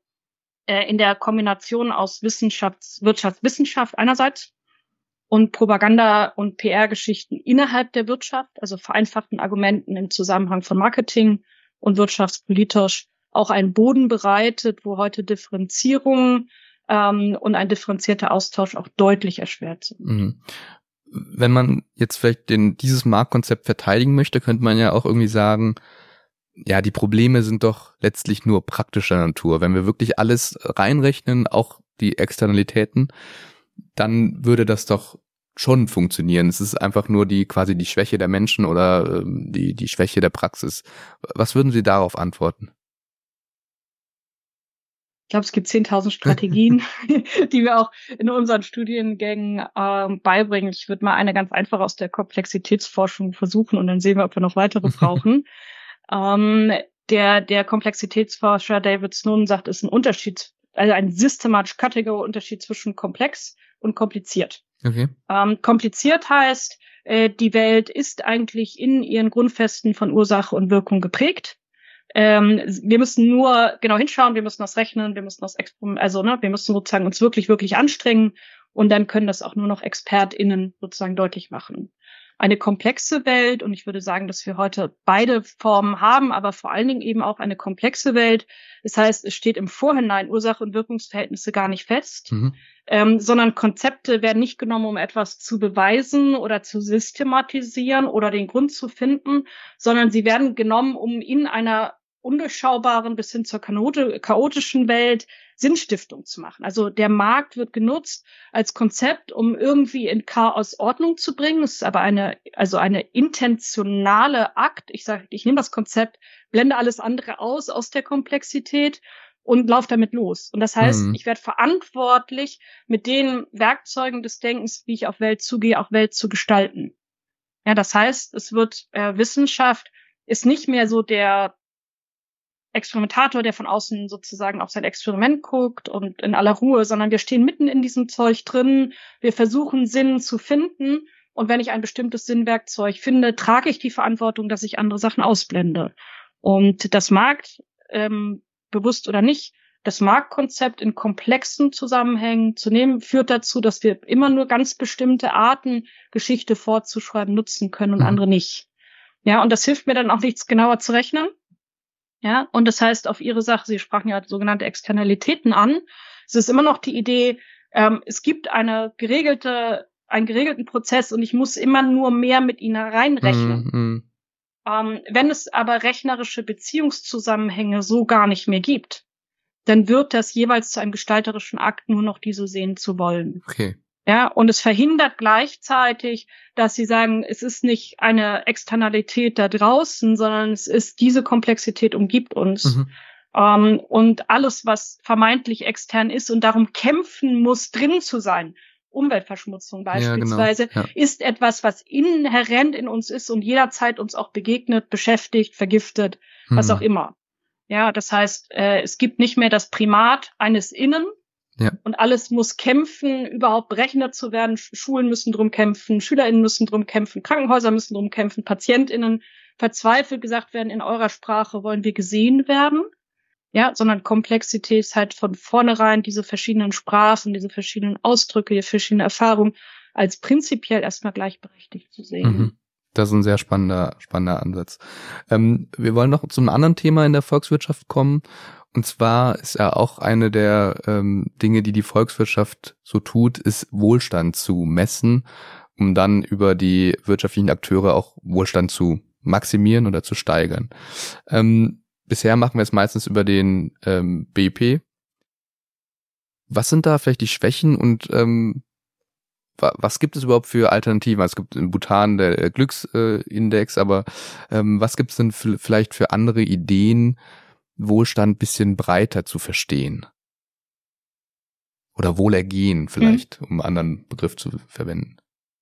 in der Kombination aus Wirtschaftswissenschaft einerseits und Propaganda- und PR-Geschichten innerhalb der Wirtschaft, also vereinfachten Argumenten im Zusammenhang von Marketing und wirtschaftspolitisch auch einen Boden bereitet, wo heute Differenzierung und ein differenzierter Austausch auch deutlich erschwert sind. Wenn man jetzt vielleicht dieses Marktkonzept verteidigen möchte, könnte man ja auch irgendwie sagen, ja, die Probleme sind doch letztlich nur praktischer Natur. Wenn wir wirklich alles reinrechnen, auch die Externalitäten, dann würde das doch schon funktionieren. Es ist einfach nur quasi die Schwäche der Menschen oder die Schwäche der Praxis. Was würden Sie darauf antworten? Ich glaube, es gibt 10.000 Strategien, die wir auch in unseren Studiengängen beibringen. Ich würde mal eine ganz einfache aus der Komplexitätsforschung versuchen und dann sehen wir, ob wir noch weitere brauchen. Der Komplexitätsforscher David Snowden sagt, es ist ein Unterschied, also ein systematisch kategorischer Unterschied zwischen komplex und kompliziert. Okay. Kompliziert heißt, die Welt ist eigentlich in ihren Grundfesten von Ursache und Wirkung geprägt. Wir müssen nur genau hinschauen, wir müssen das rechnen, wir müssen das wir müssen sozusagen uns wirklich, wirklich anstrengen und dann können das auch nur noch ExpertInnen sozusagen deutlich machen. Eine komplexe Welt, und ich würde sagen, dass wir heute beide Formen haben, aber vor allen Dingen eben auch eine komplexe Welt. Das heißt, es steht im Vorhinein Ursache- und Wirkungsverhältnisse gar nicht fest, sondern Konzepte werden nicht genommen, um etwas zu beweisen oder zu systematisieren oder den Grund zu finden, sondern sie werden genommen, um in einer undurchschaubaren bis hin zur chaotischen Welt Sinnstiftung zu machen. Also der Markt wird genutzt als Konzept, um irgendwie in Chaos Ordnung zu bringen. Es ist aber eine intentionale Akt. Ich nehme das Konzept, blende alles andere aus der Komplexität und laufe damit los. Und das heißt, ich werde verantwortlich, mit den Werkzeugen des Denkens, wie ich auf Welt zugehe, auch Welt zu gestalten. Ja, das heißt, es wird Wissenschaft ist nicht mehr so der Experimentator, der von außen sozusagen auf sein Experiment guckt und in aller Ruhe, sondern wir stehen mitten in diesem Zeug drin. Wir versuchen Sinn zu finden Und wenn ich ein bestimmtes Sinnwerkzeug finde, trage ich die Verantwortung, dass ich andere Sachen ausblende. Und das mag, bewusst oder nicht, das Marktkonzept in komplexen Zusammenhängen zu nehmen, führt dazu, dass wir immer nur ganz bestimmte Arten, Geschichte vorzuschreiben, nutzen können und andere nicht. Ja, und das hilft mir dann auch nichts genauer zu rechnen. Ja, und das heißt, auf Ihre Sache, Sie sprachen ja sogenannte Externalitäten an. Es ist immer noch die Idee, es gibt einen geregelten Prozess und ich muss immer nur mehr mit Ihnen reinrechnen. Wenn es aber rechnerische Beziehungszusammenhänge so gar nicht mehr gibt, dann wird das jeweils zu einem gestalterischen Akt, nur noch diese sehen zu wollen. Okay. Ja, und es verhindert gleichzeitig, dass Sie sagen, es ist nicht eine Externalität da draußen, sondern es ist, diese Komplexität umgibt uns. Und alles, was vermeintlich extern ist und darum kämpfen muss, drin zu sein, Umweltverschmutzung beispielsweise, ist etwas, was inhärent in uns ist und jederzeit uns auch begegnet, beschäftigt, vergiftet, was auch immer. Ja, das heißt, es gibt nicht mehr das Primat eines Innen, und alles muss kämpfen, überhaupt berechnet zu werden. Schulen müssen drum kämpfen, SchülerInnen müssen drum kämpfen, Krankenhäuser müssen drum kämpfen, PatientInnen verzweifelt gesagt werden, in eurer Sprache wollen wir gesehen werden. Ja, sondern Komplexität ist halt von vornherein diese verschiedenen Sprachen, diese verschiedenen Ausdrücke, die verschiedenen Erfahrungen als prinzipiell erstmal gleichberechtigt zu sehen. Das ist ein sehr spannender Ansatz. Wir wollen noch zu einem anderen Thema in der Volkswirtschaft kommen. Und zwar ist ja auch eine der Dinge, die die Volkswirtschaft so tut, ist Wohlstand zu messen, um dann über die wirtschaftlichen Akteure auch Wohlstand zu maximieren oder zu steigern. Bisher machen wir es meistens über den BIP. Was sind da vielleicht die Schwächen und was gibt es überhaupt für Alternativen? Es gibt in Bhutan der Glücksindex, aber was gibt es denn vielleicht für andere Ideen, Wohlstand ein bisschen breiter zu verstehen? Oder Wohlergehen vielleicht, um einen anderen Begriff zu verwenden.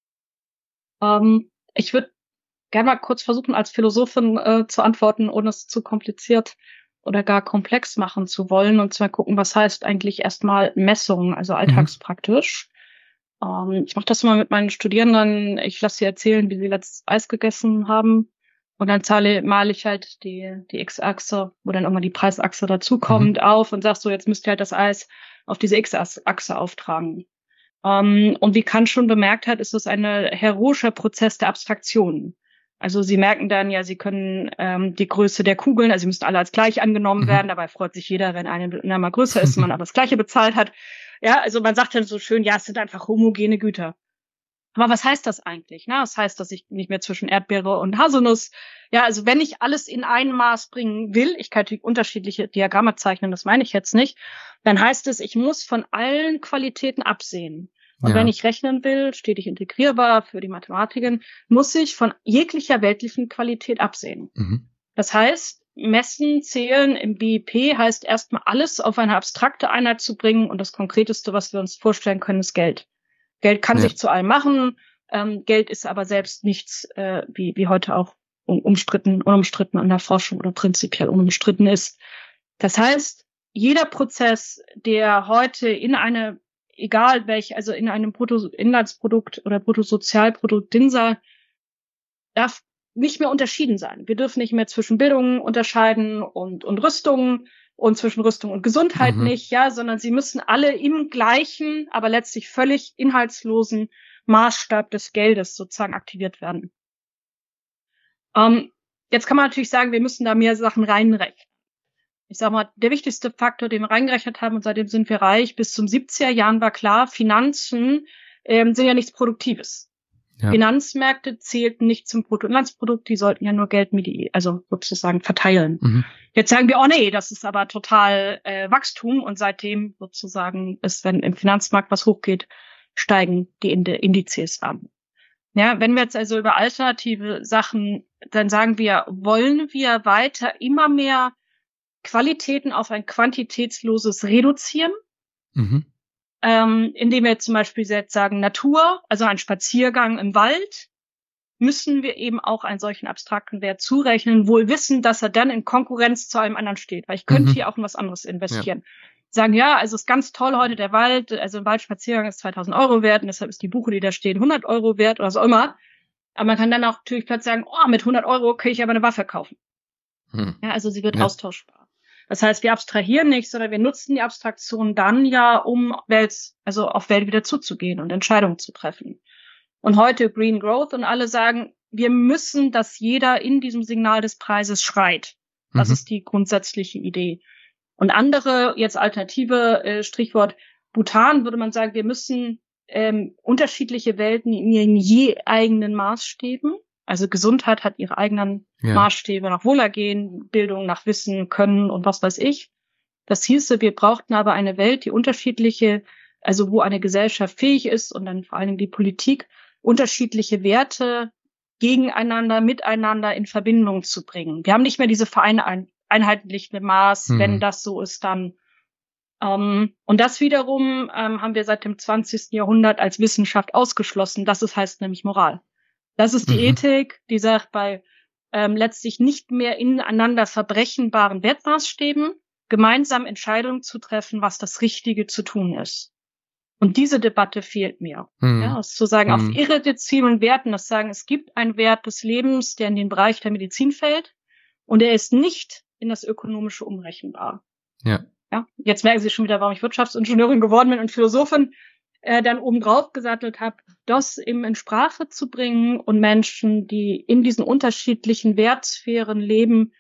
Ich würde gerne mal kurz versuchen, als Philosophin zu antworten, ohne es zu kompliziert oder gar komplex machen zu wollen. Und zwar gucken, was heißt eigentlich erstmal Messungen, also alltagspraktisch. Ich mache das immer mit meinen Studierenden. Ich lasse sie erzählen, wie sie letztes Eis gegessen haben. Und dann male ich halt die X-Achse, wo dann irgendwann die Preisachse dazukommt, auf und sag so, jetzt müsst ihr halt das Eis auf diese X-Achse auftragen. Und wie Kant schon bemerkt hat, ist es ein heroischer Prozess der Abstraktion. Also sie merken dann ja, sie können die Größe der Kugeln, also sie müssen alle als gleich angenommen werden, dabei freut sich jeder, wenn eine mal größer ist und man aber das Gleiche bezahlt hat. Ja, also man sagt dann so schön, ja, es sind einfach homogene Güter. Aber was heißt das eigentlich? Na, das heißt, dass ich nicht mehr zwischen Erdbeere und Haselnuss, ja, also wenn ich alles in ein Maß bringen will, ich kann natürlich unterschiedliche Diagramme zeichnen, das meine ich jetzt nicht, dann heißt es, ich muss von allen Qualitäten absehen. Und wenn ich rechnen will, stetig integrierbar für die Mathematiken, muss ich von jeglicher weltlichen Qualität absehen. Das heißt, messen, zählen im BIP heißt erstmal alles auf eine abstrakte Einheit zu bringen und das Konkreteste, was wir uns vorstellen können, ist Geld. Geld kann sich zu allem machen, Geld ist aber selbst nichts, wie heute auch unumstritten in der Forschung oder prinzipiell unumstritten ist. Das heißt, jeder Prozess, der heute in eine, egal welch, also in einem Bruttoinlandsprodukt oder Bruttosozialprodukt DINSA, darf nicht mehr unterschieden sein. Wir dürfen nicht mehr zwischen Bildung unterscheiden und Rüstung und zwischen Rüstung und Gesundheit nicht, ja, sondern sie müssen alle im gleichen, aber letztlich völlig inhaltslosen Maßstab des Geldes sozusagen aktiviert werden. Jetzt kann man natürlich sagen, wir müssen da mehr Sachen reinrechnen. Ich sag mal, der wichtigste Faktor, den wir reingerechnet haben, und seitdem sind wir reich, bis zum 70er Jahren war klar, Finanzen sind ja nichts Produktives. Ja. Finanzmärkte zählten nicht zum Bruttoinlandsprodukt, die sollten ja nur Geld also sozusagen verteilen. Jetzt sagen wir, oh nee, das ist aber total Wachstum und seitdem sozusagen ist, wenn im Finanzmarkt was hochgeht, steigen die Indizes an. Ja, wenn wir jetzt also über alternative Sachen, dann sagen wir, wollen wir weiter immer mehr Qualitäten auf ein quantitätsloses reduzieren? Indem wir zum Beispiel jetzt sagen, Natur, also ein Spaziergang im Wald, müssen wir eben auch einen solchen abstrakten Wert zurechnen, wohl wissen, dass er dann in Konkurrenz zu allem anderen steht. Weil ich könnte hier auch in was anderes investieren. Ja. sagen, ja, also es ist ganz toll heute der Wald, also ein Waldspaziergang ist 2.000 € wert und deshalb ist die Buche, die da steht, 100 € wert oder was auch immer. Aber man kann dann auch natürlich plötzlich sagen, oh, mit 100 € kann ich aber eine Waffe kaufen. Ja, also sie wird austauschbar. Das heißt, wir abstrahieren nicht, sondern wir nutzen die Abstraktion dann ja, um auf Welt wieder zuzugehen und Entscheidungen zu treffen. Und heute Green Growth und alle sagen, wir müssen, dass jeder in diesem Signal des Preises schreit. Das ist die grundsätzliche Idee. Und andere, jetzt alternative Strichwort Bhutan, würde man sagen, wir müssen unterschiedliche Welten in ihren je eigenen Maßstäben. Also Gesundheit hat ihre eigenen Maßstäbe nach Wohlergehen, Bildung nach Wissen, Können und was weiß ich. Das hieße, wir brauchten aber eine Welt, die unterschiedliche, also wo eine Gesellschaft fähig ist und dann vor allen Dingen die Politik, unterschiedliche Werte gegeneinander, miteinander in Verbindung zu bringen. Wir haben nicht mehr diese vereinheitlichte Maß, wenn das so ist, dann. Und das wiederum haben wir seit dem 20. Jahrhundert als Wissenschaft ausgeschlossen. Das heißt nämlich Moral. Das ist die Ethik, die sagt, bei letztlich nicht mehr ineinander verbrechenbaren Wertmaßstäben gemeinsam Entscheidungen zu treffen, was das Richtige zu tun ist. Und diese Debatte fehlt mir. Ja, das zu sagen, auf irreduziblen Werten, das sagen, es gibt einen Wert des Lebens, der in den Bereich der Medizin fällt und er ist nicht in das Ökonomische umrechenbar. Ja, jetzt merken Sie schon wieder, warum ich Wirtschaftsingenieurin geworden bin und Philosophin dann obendrauf gesattelt habe, das eben in Sprache zu bringen und Menschen, die in diesen unterschiedlichen Wertsphären leben,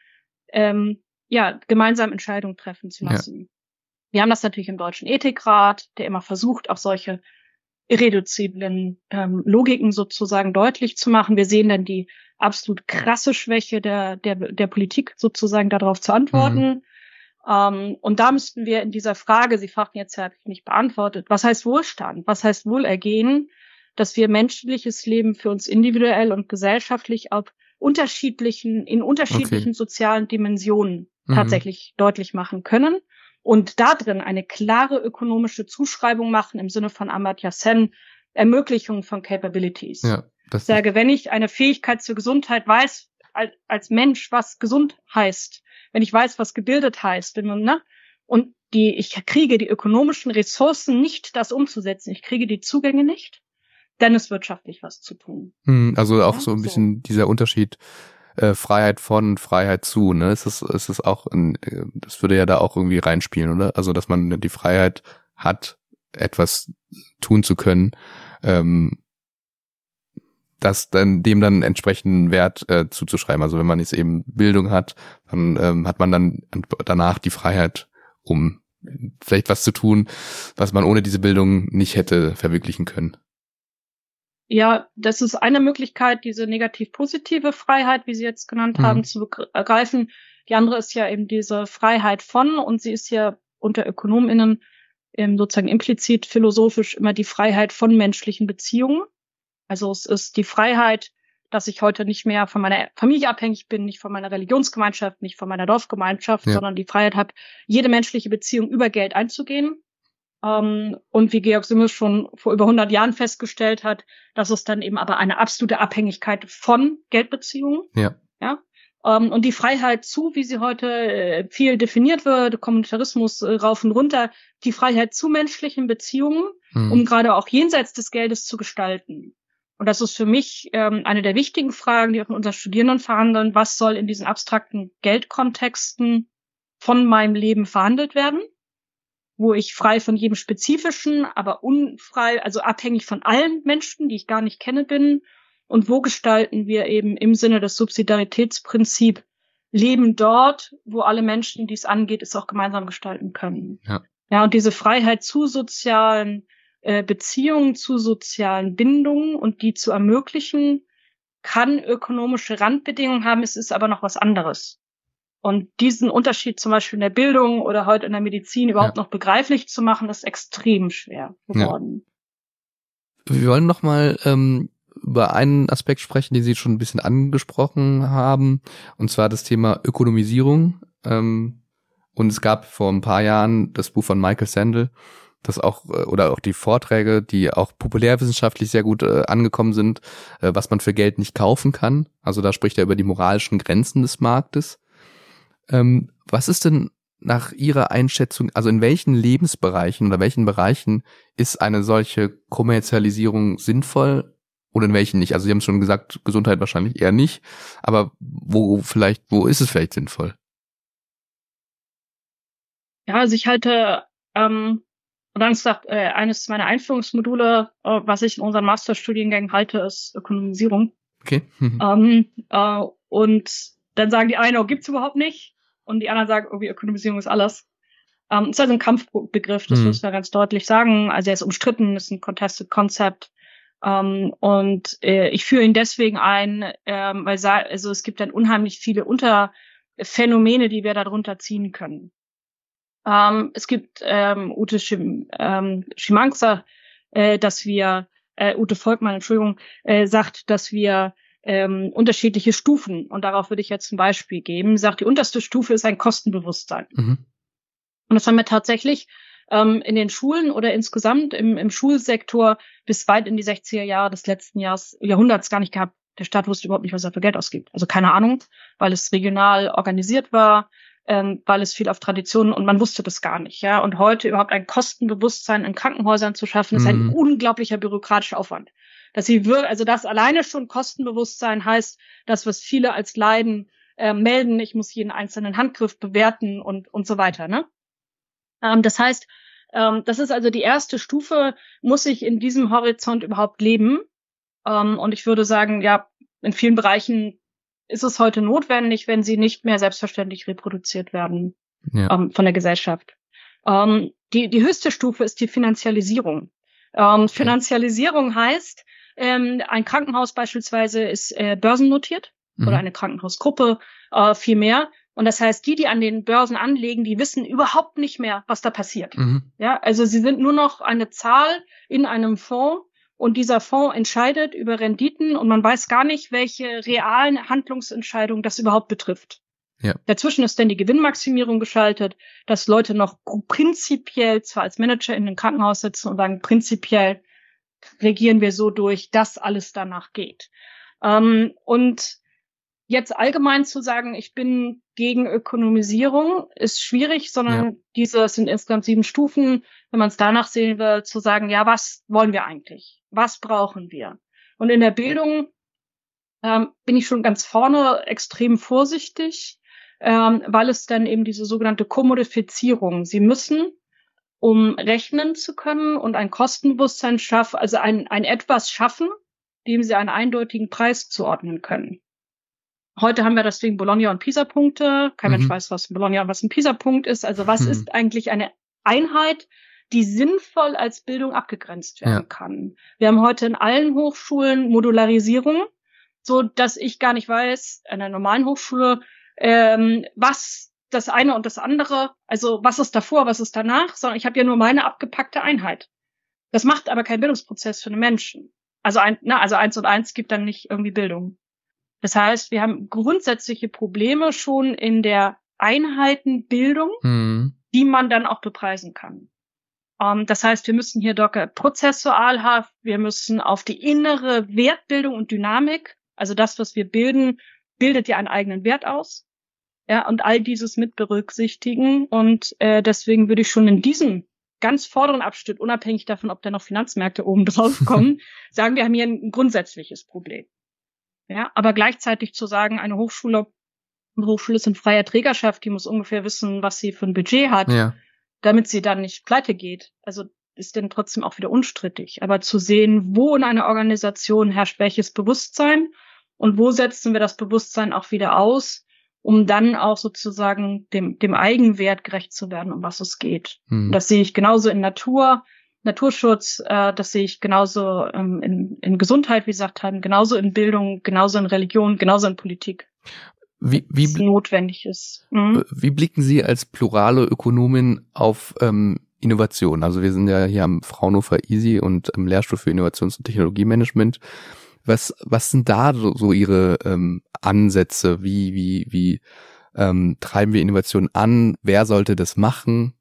gemeinsam Entscheidungen treffen zu lassen. Ja. Wir haben das natürlich im Deutschen Ethikrat, der immer versucht, auch solche irreduziblen Logiken sozusagen deutlich zu machen. Wir sehen dann die absolut krasse Schwäche der Politik sozusagen darauf zu antworten. Und da müssten wir in dieser Frage, Sie fragten jetzt, habe ich nicht beantwortet, was heißt Wohlstand, was heißt Wohlergehen, dass wir menschliches Leben für uns individuell und gesellschaftlich auf unterschiedlichen sozialen Dimensionen tatsächlich deutlich machen können und da drin eine klare ökonomische Zuschreibung machen im Sinne von Amartya Sen, Ermöglichung von Capabilities. Ja, ich sage, wenn ich eine Fähigkeit zur Gesundheit weiß, als Mensch, was gesund heißt, wenn ich weiß, was gebildet heißt, und ich kriege die ökonomischen Ressourcen nicht, das umzusetzen, ich kriege die Zugänge nicht, dann ist wirtschaftlich was zu tun. Also auch so ein bisschen dieser Unterschied Freiheit von, Freiheit zu, ne? Ist es auch, das würde ja da auch irgendwie reinspielen, oder? Also, dass man die Freiheit hat, etwas tun zu können, das dann dem dann entsprechenden Wert zuzuschreiben. Also wenn man jetzt eben Bildung hat, dann hat man dann danach die Freiheit, um vielleicht was zu tun, was man ohne diese Bildung nicht hätte verwirklichen können. Ja, das ist eine Möglichkeit, diese negativ-positive Freiheit, wie Sie jetzt genannt haben, zu begreifen. Die andere ist ja eben diese Freiheit von, und sie ist ja unter ÖkonomInnen sozusagen implizit philosophisch immer die Freiheit von menschlichen Beziehungen. Also es ist die Freiheit, dass ich heute nicht mehr von meiner Familie abhängig bin, nicht von meiner Religionsgemeinschaft, nicht von meiner Dorfgemeinschaft, sondern die Freiheit habe, jede menschliche Beziehung über Geld einzugehen. Und wie Georg Simmel schon vor über 100 Jahren festgestellt hat, dass es dann eben aber eine absolute Abhängigkeit von Geldbeziehungen. Ja. Und die Freiheit zu, wie sie heute viel definiert wird, Kommunitarismus rauf und runter, die Freiheit zu menschlichen Beziehungen, um gerade auch jenseits des Geldes zu gestalten. Und das ist für mich eine der wichtigen Fragen, die auch in unseren Studierenden verhandeln. Was soll in diesen abstrakten Geldkontexten von meinem Leben verhandelt werden? Wo ich frei von jedem Spezifischen, aber unfrei, also abhängig von allen Menschen, die ich gar nicht kenne, bin. Und wo gestalten wir eben im Sinne des Subsidiaritätsprinzips Leben dort, wo alle Menschen, die es angeht, es auch gemeinsam gestalten können. Ja, und diese Freiheit zu sozialen Beziehungen, zu sozialen Bindungen und die zu ermöglichen, kann ökonomische Randbedingungen haben, es ist aber noch was anderes. Und diesen Unterschied zum Beispiel in der Bildung oder heute in der Medizin überhaupt noch begreiflich zu machen, ist extrem schwer geworden. Ja. Wir wollen noch mal über einen Aspekt sprechen, den Sie schon ein bisschen angesprochen haben, und zwar das Thema Ökonomisierung. Und es gab vor ein paar Jahren das Buch von Michael Sandel, das auch, oder auch die Vorträge, die auch populärwissenschaftlich sehr gut angekommen sind, was man für Geld nicht kaufen kann. Also da spricht er über die moralischen Grenzen des Marktes. Was ist denn nach Ihrer Einschätzung, also in welchen Lebensbereichen oder welchen Bereichen ist eine solche Kommerzialisierung sinnvoll oder in welchen nicht? Also Sie haben es schon gesagt, Gesundheit wahrscheinlich eher nicht, aber wo ist es vielleicht sinnvoll? Ja, also ich halte, und dann sagt, eines meiner Einführungsmodule, was ich in unseren Masterstudiengängen halte, ist Ökonomisierung. Okay. Und dann sagen die einen, gibt's überhaupt nicht. Und die anderen sagen, irgendwie Ökonomisierung ist alles. Ist also ein Kampfbegriff, das muss man ganz deutlich sagen. Also er ist umstritten, ist ein contested concept. Und ich führe ihn deswegen ein, weil es gibt dann unheimlich viele Unterphänomene, die wir darunter ziehen können. Es gibt Ute Schimank sagt, Ute Volkmann, Entschuldigung, sagt, dass wir unterschiedliche Stufen, und darauf würde ich jetzt ein Beispiel geben, sagt, die unterste Stufe ist ein Kostenbewusstsein. Und das haben wir tatsächlich in den Schulen oder insgesamt im Schulsektor bis weit in die 60er Jahre des letzten Jahrhunderts gar nicht gehabt. Der Staat wusste überhaupt nicht, was er für Geld ausgibt. Also keine Ahnung, weil es regional organisiert war, weil es viel auf Traditionen, und man wusste das gar nicht, ja. Und heute überhaupt ein Kostenbewusstsein in Krankenhäusern zu schaffen, ist ein unglaublicher bürokratischer Aufwand. Also das alleine schon Kostenbewusstsein heißt, das, was viele als Leiden melden, ich muss jeden einzelnen Handgriff bewerten und so weiter, ne? Das heißt, das ist also die erste Stufe, muss ich in diesem Horizont überhaupt leben? Und ich würde sagen, ja, in vielen Bereichen ist es heute notwendig, wenn sie nicht mehr selbstverständlich reproduziert werden von der Gesellschaft. Die höchste Stufe ist die Finanzialisierung. Finanzialisierung heißt, ein Krankenhaus beispielsweise ist börsennotiert oder eine Krankenhausgruppe vielmehr. Und das heißt, die an den Börsen anlegen, die wissen überhaupt nicht mehr, was da passiert. Ja, also sie sind nur noch eine Zahl in einem Fonds. Und dieser Fonds entscheidet über Renditen und man weiß gar nicht, welche realen Handlungsentscheidungen das überhaupt betrifft. Ja. Dazwischen ist dann die Gewinnmaximierung geschaltet, dass Leute noch prinzipiell zwar als Manager in einem Krankenhaus sitzen und sagen, prinzipiell regieren wir so durch, dass alles danach geht. Und jetzt allgemein zu sagen, ich bin gegen Ökonomisierung, ist schwierig, sondern diese sind insgesamt 7 Stufen, wenn man es danach sehen will, zu sagen, ja, was wollen wir eigentlich? Was brauchen wir? Und in der Bildung bin ich schon ganz vorne extrem vorsichtig, weil es dann eben diese sogenannte Kommodifizierung, Sie müssen, um rechnen zu können und ein Kostenbewusstsein schaffen, also ein etwas schaffen, dem Sie einen eindeutigen Preis zuordnen können. Heute haben wir deswegen Bologna und PISA-Punkte. Kein Mensch weiß, was Bologna und was ein PISA-Punkt ist. Also was ist eigentlich eine Einheit, die sinnvoll als Bildung abgegrenzt werden kann? Wir haben heute in allen Hochschulen Modularisierung, so dass ich gar nicht weiß, an einer normalen Hochschule, was das eine und das andere, also was ist davor, was ist danach, sondern ich habe ja nur meine abgepackte Einheit. Das macht aber keinen Bildungsprozess für einen Menschen. Also 1 und 1 gibt dann nicht irgendwie Bildung. Das heißt, wir haben grundsätzliche Probleme schon in der Einheitenbildung, die man dann auch bepreisen kann. Das heißt, wir müssen hier prozessualhaft, wir müssen auf die innere Wertbildung und Dynamik, also das, was wir bilden, bildet ja einen eigenen Wert aus. Ja, und all dieses mit berücksichtigen. Und deswegen würde ich schon in diesem ganz vorderen Abschnitt, unabhängig davon, ob da noch Finanzmärkte oben drauf kommen, sagen, wir haben hier ein grundsätzliches Problem. Ja, aber gleichzeitig zu sagen, eine Hochschule ist in freier Trägerschaft, die muss ungefähr wissen, was sie für ein Budget hat, damit sie dann nicht pleite geht. Also ist dann trotzdem auch wieder unstrittig. Aber zu sehen, wo in einer Organisation herrscht welches Bewusstsein und wo setzen wir das Bewusstsein auch wieder aus, um dann auch sozusagen dem Eigenwert gerecht zu werden, um was es geht. Das sehe ich genauso in Naturschutz, das sehe ich genauso in Gesundheit, wie gesagt haben, genauso in Bildung, genauso in Religion, genauso in Politik. Wie notwendig ist. Wie blicken Sie als plurale Ökonomin auf Innovation? Also wir sind ja hier am Fraunhofer ISI und im Lehrstuhl für Innovations- und Technologiemanagement. Was sind da so Ihre Ansätze? Wie treiben wir Innovation an? Wer sollte das machen?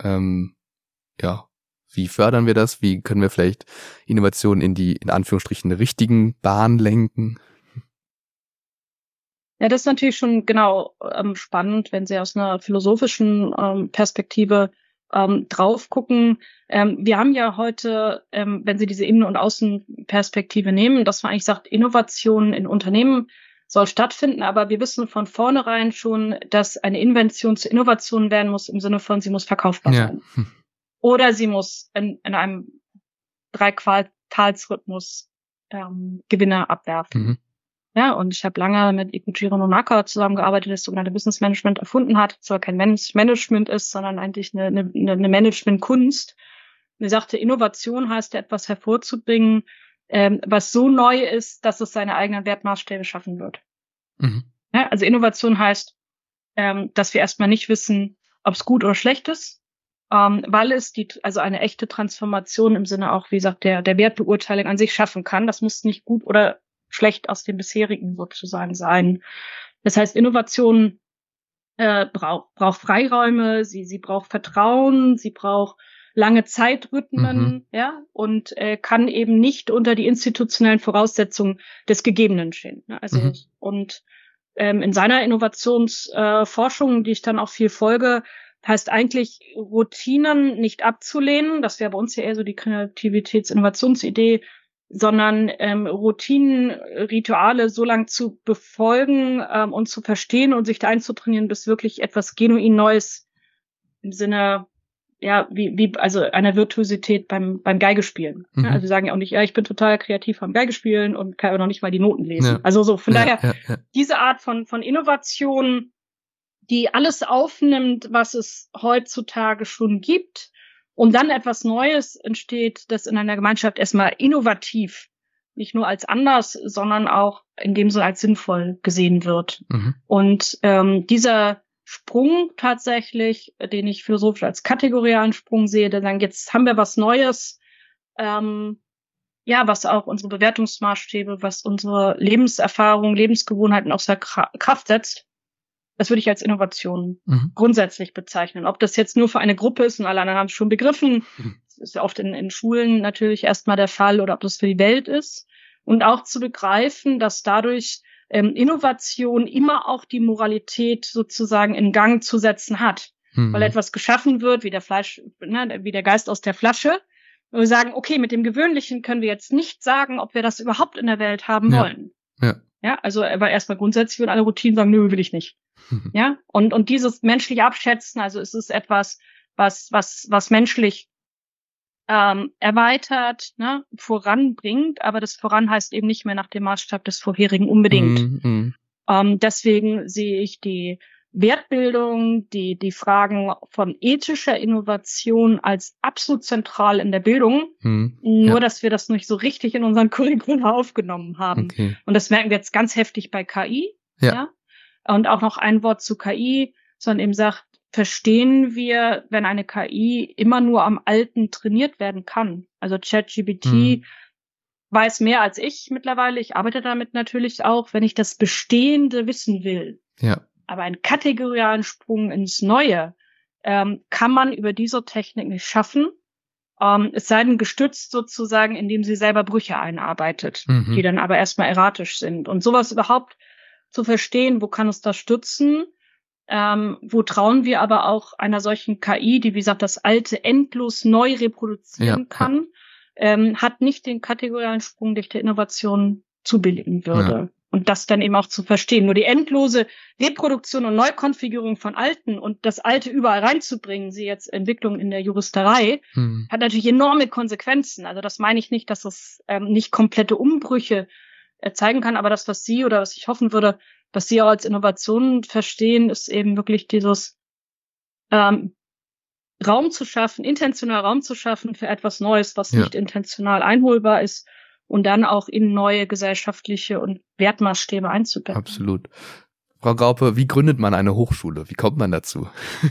Wie fördern wir das? Wie können wir vielleicht Innovationen in die, in Anführungsstrichen, richtigen Bahn lenken? Ja, das ist natürlich schon genau spannend, wenn Sie aus einer philosophischen Perspektive drauf gucken. Wir haben ja heute, wenn Sie diese Innen- und Außenperspektive nehmen, dass man eigentlich sagt, Innovation in Unternehmen soll stattfinden, aber wir wissen von vornherein schon, dass eine Invention zur Innovation werden muss, im Sinne von, sie muss verkaufbar sein. Oder sie muss in einem 3-Quartalsrhythmus Gewinne abwerfen. Mhm. Ja, und ich habe lange mit Ikujiro Nonaka zusammengearbeitet, der das sogenannte Business Management erfunden hat. Zwar kein Management ist, sondern eigentlich eine Management-Kunst. Und er sagte, Innovation heißt, etwas hervorzubringen, was so neu ist, dass es seine eigenen Wertmaßstäbe schaffen wird. Mhm. Ja, also Innovation heißt, dass wir erstmal nicht wissen, ob es gut oder schlecht ist, weil es also eine echte Transformation im Sinne auch, wie gesagt, der Wertbeurteilung an sich schaffen kann. Das muss nicht gut oder schlecht aus dem bisherigen sozusagen sein. Das heißt, Innovation braucht Freiräume, sie braucht Vertrauen, sie braucht lange Zeitrhythmen, ja, und kann eben nicht unter die institutionellen Voraussetzungen des Gegebenen stehen. Ne? Also und in seiner Innovationsforschung, die ich dann auch viel folge, heißt eigentlich, Routinen nicht abzulehnen. Das wäre bei uns ja eher so die Kreativitäts-Innovationsidee, sondern Routinen, Rituale so lang zu befolgen und zu verstehen und sich da einzutrainieren, bis wirklich etwas genuin Neues im Sinne, ja, also einer Virtuosität beim Geigespielen. Ja, also wir sagen ja auch nicht, ja, ich bin total kreativ beim Geigespielen und kann aber noch nicht mal die Noten lesen. Ja. Also so, von daher, diese Art von Innovation, die alles aufnimmt, was es heutzutage schon gibt, und dann etwas Neues entsteht, das in einer Gemeinschaft erstmal innovativ, nicht nur als anders, sondern auch in dem Sinne als sinnvoll gesehen wird. Und dieser Sprung tatsächlich, den ich philosophisch als kategorialen Sprung sehe, der sagen, jetzt haben wir was Neues, was auch unsere Bewertungsmaßstäbe, was unsere Lebenserfahrung, Lebensgewohnheiten außer Kraft setzt. Das würde ich als Innovation grundsätzlich bezeichnen. Ob das jetzt nur für eine Gruppe ist und alle anderen haben es schon begriffen, das ist ja oft in Schulen natürlich erstmal der Fall, oder ob das für die Welt ist. Und auch zu begreifen, dass dadurch Innovation immer auch die Moralität sozusagen in Gang zu setzen hat. Weil etwas geschaffen wird, wie der Geist aus der Flasche. Und wir sagen, okay, mit dem Gewöhnlichen können wir jetzt nicht sagen, ob wir das überhaupt in der Welt haben wollen. Ja, also aber erstmal grundsätzlich würden alle Routinen sagen, nö, will ich nicht. Ja, und dieses menschliche Abschätzen, also es ist etwas, was menschlich erweitert, ne, voranbringt, aber das Voran heißt eben nicht mehr nach dem Maßstab des Vorherigen unbedingt. Deswegen sehe ich die Wertbildung, die Fragen von ethischer Innovation als absolut zentral in der Bildung, nur dass wir das nicht so richtig in unseren Curricula aufgenommen haben. Okay. Und das merken wir jetzt ganz heftig bei KI. Ja. Und auch noch ein Wort zu KI, sondern eben sagt, verstehen wir, wenn eine KI immer nur am Alten trainiert werden kann. Also ChatGPT weiß mehr als ich mittlerweile. Ich arbeite damit natürlich auch, wenn ich das Bestehende wissen will. Ja. Aber einen kategorialen Sprung ins Neue kann man über diese Technik nicht schaffen. Es sei denn gestützt sozusagen, indem sie selber Brüche einarbeitet, die dann aber erstmal erratisch sind. Und sowas überhaupt zu verstehen, wo kann es das stützen? Wo trauen wir aber auch einer solchen KI, die, wie gesagt, das Alte endlos neu reproduzieren kann, hat nicht den kategorialen Sprung, der der Innovation zubilligen würde. Ja. Und das dann eben auch zu verstehen. Nur die endlose Reproduktion und Neukonfigurierung von Alten und das Alte überall reinzubringen, sie jetzt Entwicklung in der Juristerei, hat natürlich enorme Konsequenzen. Also das meine ich nicht, dass es nicht komplette Umbrüche zeigen kann, aber das, was Sie oder was ich hoffen würde, was Sie auch als Innovation verstehen, ist eben wirklich dieses Raum zu schaffen, intentional Raum zu schaffen für etwas Neues, was nicht intentional einholbar ist, und dann auch in neue gesellschaftliche und Wertmaßstäbe einzubetten. Absolut. Frau Graupe, wie gründet man eine Hochschule? Wie kommt man dazu?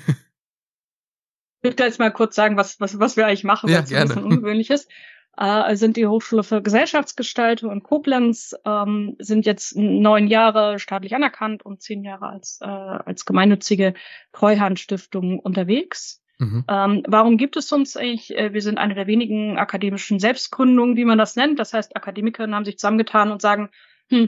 Ich will jetzt mal kurz sagen, was wir eigentlich machen, weil es ein bisschen ungewöhnlich ist. Sind die Hochschule für Gesellschaftsgestaltung in Koblenz, sind jetzt 9 Jahre staatlich anerkannt und 10 Jahre als gemeinnützige Treuhandstiftung unterwegs. Warum gibt es uns eigentlich? Wir sind eine der wenigen akademischen Selbstgründungen, wie man das nennt. Das heißt, Akademikerinnen haben sich zusammengetan und sagen,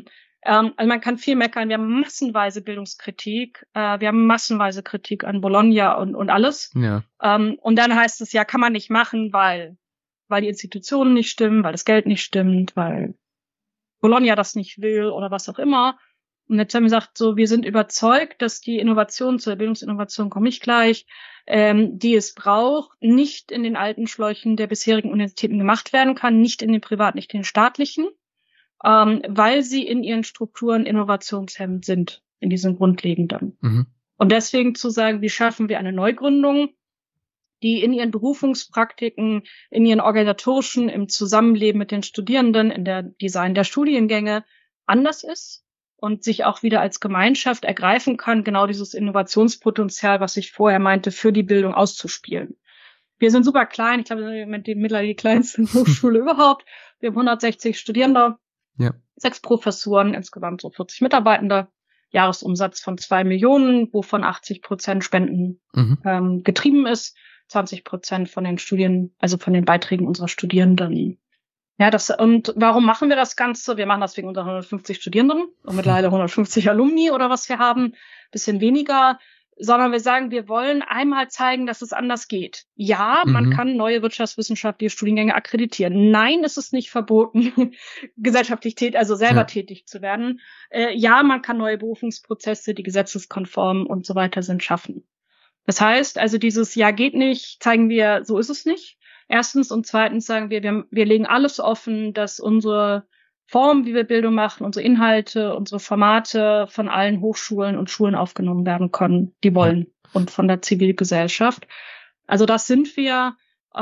Also man kann viel meckern. Wir haben massenweise Bildungskritik. Wir haben massenweise Kritik an Bologna und alles. Ja. Und dann heißt es ja, kann man nicht machen, weil die Institutionen nicht stimmen, weil das Geld nicht stimmt, weil Bologna das nicht will oder was auch immer. Und jetzt haben wir gesagt, so, wir sind überzeugt, dass die Innovation, zur Bildungsinnovation komme ich gleich, die es braucht, nicht in den alten Schläuchen der bisherigen Universitäten gemacht werden kann, nicht in den privaten, nicht in den staatlichen, weil sie in ihren Strukturen innovationshemmend sind, in diesen grundlegenden. Mhm. Und deswegen zu sagen, wie schaffen wir eine Neugründung, die in ihren Berufungspraktiken, in ihren organisatorischen, im Zusammenleben mit den Studierenden, in der Design der Studiengänge anders ist und sich auch wieder als Gemeinschaft ergreifen kann, genau dieses Innovationspotenzial, was ich vorher meinte, für die Bildung auszuspielen. Wir sind super klein, ich glaube, wir sind mittlerweile die kleinste Hochschule überhaupt. Wir haben 160 Studierende, 6 Professuren, insgesamt so 40 Mitarbeitende, Jahresumsatz von 2 Millionen, wovon 80% Spenden getrieben ist. 20% von den Studien, also von den Beiträgen unserer Studierenden. Ja, und warum machen wir das Ganze? Wir machen das wegen unserer 150 Studierenden und mittlerweile 150 Alumni oder was wir haben, bisschen weniger, sondern wir sagen, wir wollen einmal zeigen, dass es anders geht. Ja, man kann neue wirtschaftswissenschaftliche Studiengänge akkreditieren. Nein, es ist nicht verboten, gesellschaftlich selber tätig zu werden. Ja, man kann neue Berufungsprozesse, die gesetzeskonform und so weiter sind, schaffen. Das heißt, also dieses Ja geht nicht, zeigen wir, so ist es nicht. Erstens und zweitens sagen wir legen alles offen, dass unsere Form, wie wir Bildung machen, unsere Inhalte, unsere Formate von allen Hochschulen und Schulen aufgenommen werden können, die wollen, und von der Zivilgesellschaft. Also das sind wir.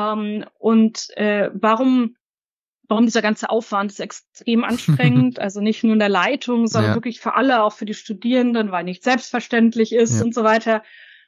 Warum dieser ganze Aufwand ist extrem anstrengend, also nicht nur in der Leitung, sondern wirklich für alle, auch für die Studierenden, weil nicht selbstverständlich ist und so weiter.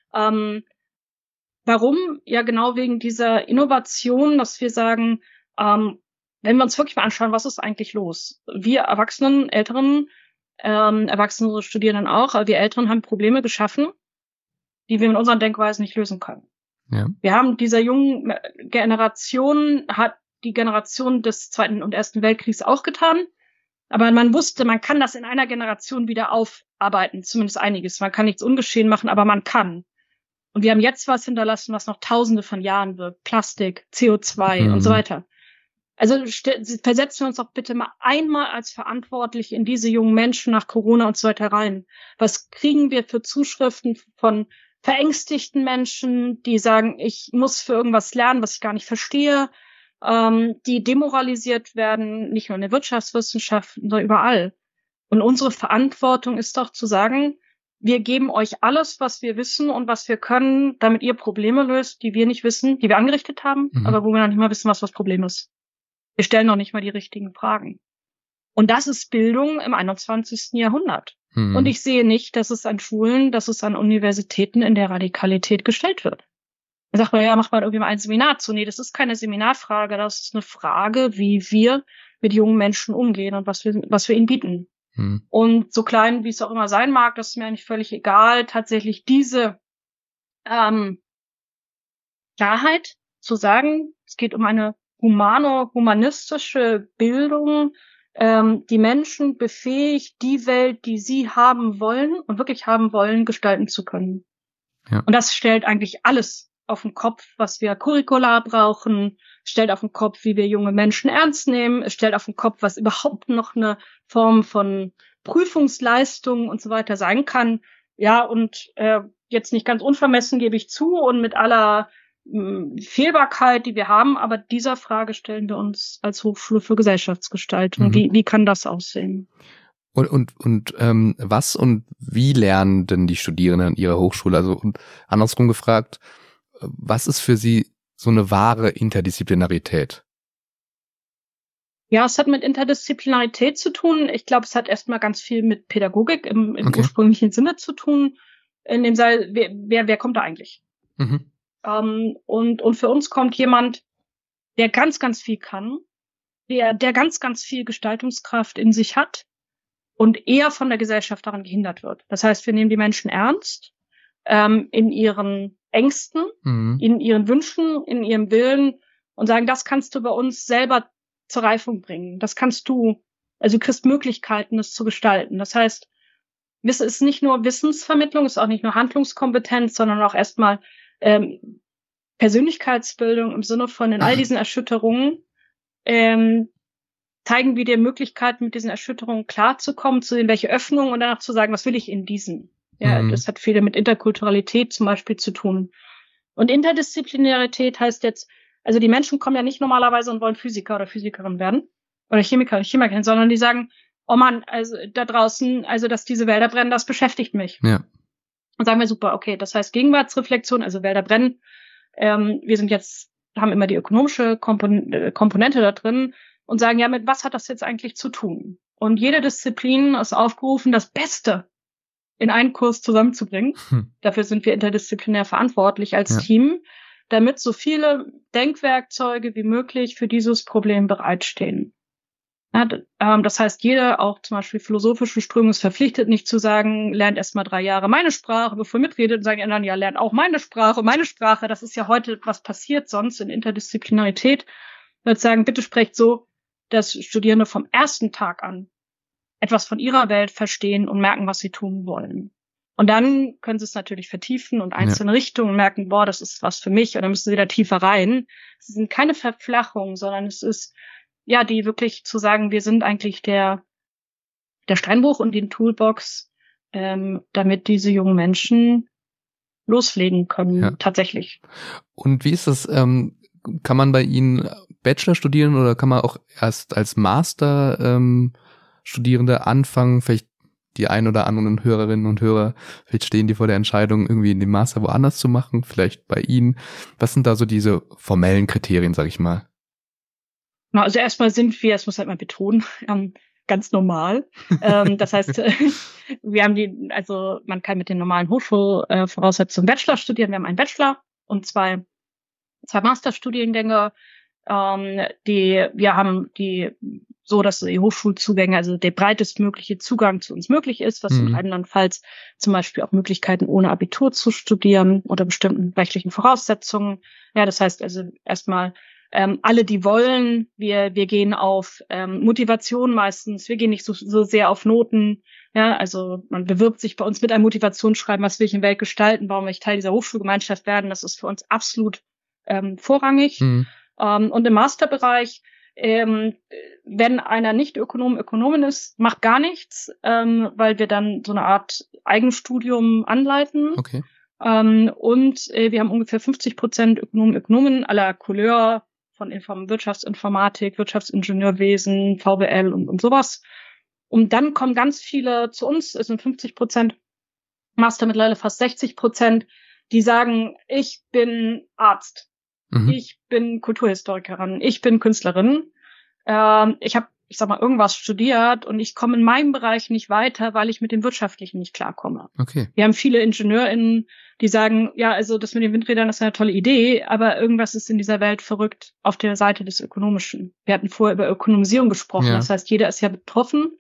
Warum? Ja, genau wegen dieser Innovation, dass wir sagen, wenn wir uns wirklich mal anschauen, was ist eigentlich los? Wir Erwachsenen, Älteren, Erwachsene Studierenden auch, aber wir Älteren haben Probleme geschaffen, die wir mit unseren Denkweisen nicht lösen können. Ja. Wir haben dieser jungen Generation, hat die Generation des Zweiten und Ersten Weltkriegs auch getan. Aber man wusste, man kann das in einer Generation wieder aufarbeiten, zumindest einiges. Man kann nichts ungeschehen machen, aber man kann. Und wir haben jetzt was hinterlassen, was noch Tausende von Jahren wirkt. Plastik, CO2 und so weiter. Also versetzen wir uns doch bitte mal einmal als Verantwortliche in diese jungen Menschen nach Corona und so weiter rein. Was kriegen wir für Zuschriften von verängstigten Menschen, die sagen, ich muss für irgendwas lernen, was ich gar nicht verstehe, die demoralisiert werden, nicht nur in der Wirtschaftswissenschaft, sondern überall. Und unsere Verantwortung ist doch zu sagen, wir geben euch alles, was wir wissen und was wir können, damit ihr Probleme löst, die wir nicht wissen, die wir angerichtet haben, aber wo wir noch nicht mal wissen, was das Problem ist. Wir stellen noch nicht mal die richtigen Fragen. Und das ist Bildung im 21. Jahrhundert. Und ich sehe nicht, dass es an Schulen, dass es an Universitäten in der Radikalität gestellt wird. Da sagt man, ja, macht man irgendwie mal ein Seminar zu. Nee, das ist keine Seminarfrage, das ist eine Frage, wie wir mit jungen Menschen umgehen und was wir ihnen bieten. Und so klein, wie es auch immer sein mag, das ist mir eigentlich völlig egal, tatsächlich diese Klarheit zu sagen, es geht um eine humanistische Bildung, die Menschen befähigt, die Welt, die sie haben wollen und wirklich haben wollen, gestalten zu können. Ja. Und das stellt eigentlich alles auf den Kopf, was wir curricular brauchen, stellt auf den Kopf, wie wir junge Menschen ernst nehmen, es stellt auf den Kopf, was überhaupt noch eine Form von Prüfungsleistung und so weiter sein kann. Ja, und jetzt nicht ganz unvermessen, gebe ich zu, und mit aller Fehlbarkeit, die wir haben, aber dieser Frage stellen wir uns als Hochschule für Gesellschaftsgestaltung. Wie kann das aussehen? Und was und wie lernen denn die Studierenden an ihrer Hochschule? Also und andersrum gefragt, was ist für sie so eine wahre Interdisziplinarität? Ja, es hat mit Interdisziplinarität zu tun. Ich glaube, es hat erstmal ganz viel mit Pädagogik im ursprünglichen Sinne zu tun. In dem Fall, wer kommt da eigentlich? Und für uns kommt jemand, der ganz, ganz viel kann, der ganz, ganz viel Gestaltungskraft in sich hat und eher von der Gesellschaft daran gehindert wird. Das heißt, wir nehmen die Menschen ernst, in ihren Ängsten, in ihren Wünschen, in ihrem Willen und sagen, das kannst du bei uns selber zur Reifung bringen. Das kannst du Also du kriegst Möglichkeiten, es zu gestalten. Das heißt, es ist nicht nur Wissensvermittlung, es ist auch nicht nur Handlungskompetenz, sondern auch erstmal Persönlichkeitsbildung im Sinne von in all diesen Erschütterungen zeigen wir dir Möglichkeiten, mit diesen Erschütterungen klarzukommen, zu sehen, welche Öffnungen und danach zu sagen, was will ich in diesen. Ja, das hat viel mit Interkulturalität zum Beispiel zu tun. Und Interdisziplinarität heißt jetzt, also die Menschen kommen ja nicht normalerweise und wollen Physiker oder Physikerin werden oder Chemiker oder Chemikerin, sondern die sagen, oh Mann, also da draußen, also dass diese Wälder brennen, das beschäftigt mich. Ja. Und sagen wir, super, okay, das heißt Gegenwartsreflexion, also Wälder brennen. Wir haben immer die ökonomische Komponente da drin und sagen, ja, mit was hat das jetzt eigentlich zu tun? Und jede Disziplin ist aufgerufen, das Beste in einen Kurs zusammenzubringen. Dafür sind wir interdisziplinär verantwortlich als Team, damit so viele Denkwerkzeuge wie möglich für dieses Problem bereitstehen. Ja, das heißt, jeder, auch zum Beispiel philosophische Strömung, ist verpflichtet, nicht zu sagen, lernt erst mal 3 Jahre meine Sprache, bevor ihr mitredet, und sagen die anderen, ja, lernt auch meine Sprache. Das ist ja heute, was passiert sonst in Interdisziplinarität. Wird sagen, bitte sprecht so, dass Studierende vom ersten Tag an etwas von ihrer Welt verstehen und merken, was sie tun wollen. Und dann können sie es natürlich vertiefen und einzelne Richtungen merken, boah, das ist was für mich, und dann müssen sie wieder tiefer rein. Es sind keine Verflachungen, sondern es ist, ja, die wirklich zu sagen, wir sind eigentlich der Steinbruch und die Toolbox, damit diese jungen Menschen loslegen können, tatsächlich. Und wie ist das, kann man bei Ihnen Bachelor studieren oder kann man auch erst als Master Studierende anfangen? Vielleicht die ein oder anderen Hörerinnen und Hörer, vielleicht stehen die vor der Entscheidung, irgendwie den Master woanders zu machen, vielleicht bei Ihnen. Was sind da so diese formellen Kriterien, sag ich mal? Also erstmal sind wir, das muss halt mal betonen, ganz normal. Das heißt, wir haben also man kann mit den normalen Hochschulvoraussetzungen Bachelor studieren. Wir haben einen Bachelor und zwei Masterstudiengänge. Wir haben so, dass die Hochschulzugänge, also der breitestmögliche Zugang zu uns möglich ist, was andernfalls zum Beispiel auch Möglichkeiten ohne Abitur zu studieren unter bestimmten rechtlichen Voraussetzungen. Ja, das heißt also erstmal alle, die wollen, wir gehen auf Motivation meistens, wir gehen nicht so sehr auf Noten. Ja, also man bewirbt sich bei uns mit einem Motivationsschreiben, was will ich in der Welt gestalten, warum will ich Teil dieser Hochschulgemeinschaft werden, das ist für uns absolut vorrangig. Und im Masterbereich, wenn einer nicht Ökonomin ist, macht gar nichts, weil wir dann so eine Art Eigenstudium anleiten. Okay. Und wir haben ungefähr 50% Ökonomen aller Couleur von Wirtschaftsinformatik, Wirtschaftsingenieurwesen, VWL und sowas. Und dann kommen ganz viele zu uns, es sind 50%, Master mittlerweile fast 60%, die sagen, ich bin Arzt. Ich bin Kulturhistorikerin, ich bin Künstlerin. Ich habe, irgendwas studiert und ich komme in meinem Bereich nicht weiter, weil ich mit dem Wirtschaftlichen nicht klarkomme. Okay. Wir haben viele IngenieurInnen, die sagen, ja, also das mit den Windrädern ist eine tolle Idee, aber irgendwas ist in dieser Welt verrückt auf der Seite des Ökonomischen. Wir hatten vorher über Ökonomisierung gesprochen, das heißt, jeder ist ja betroffen.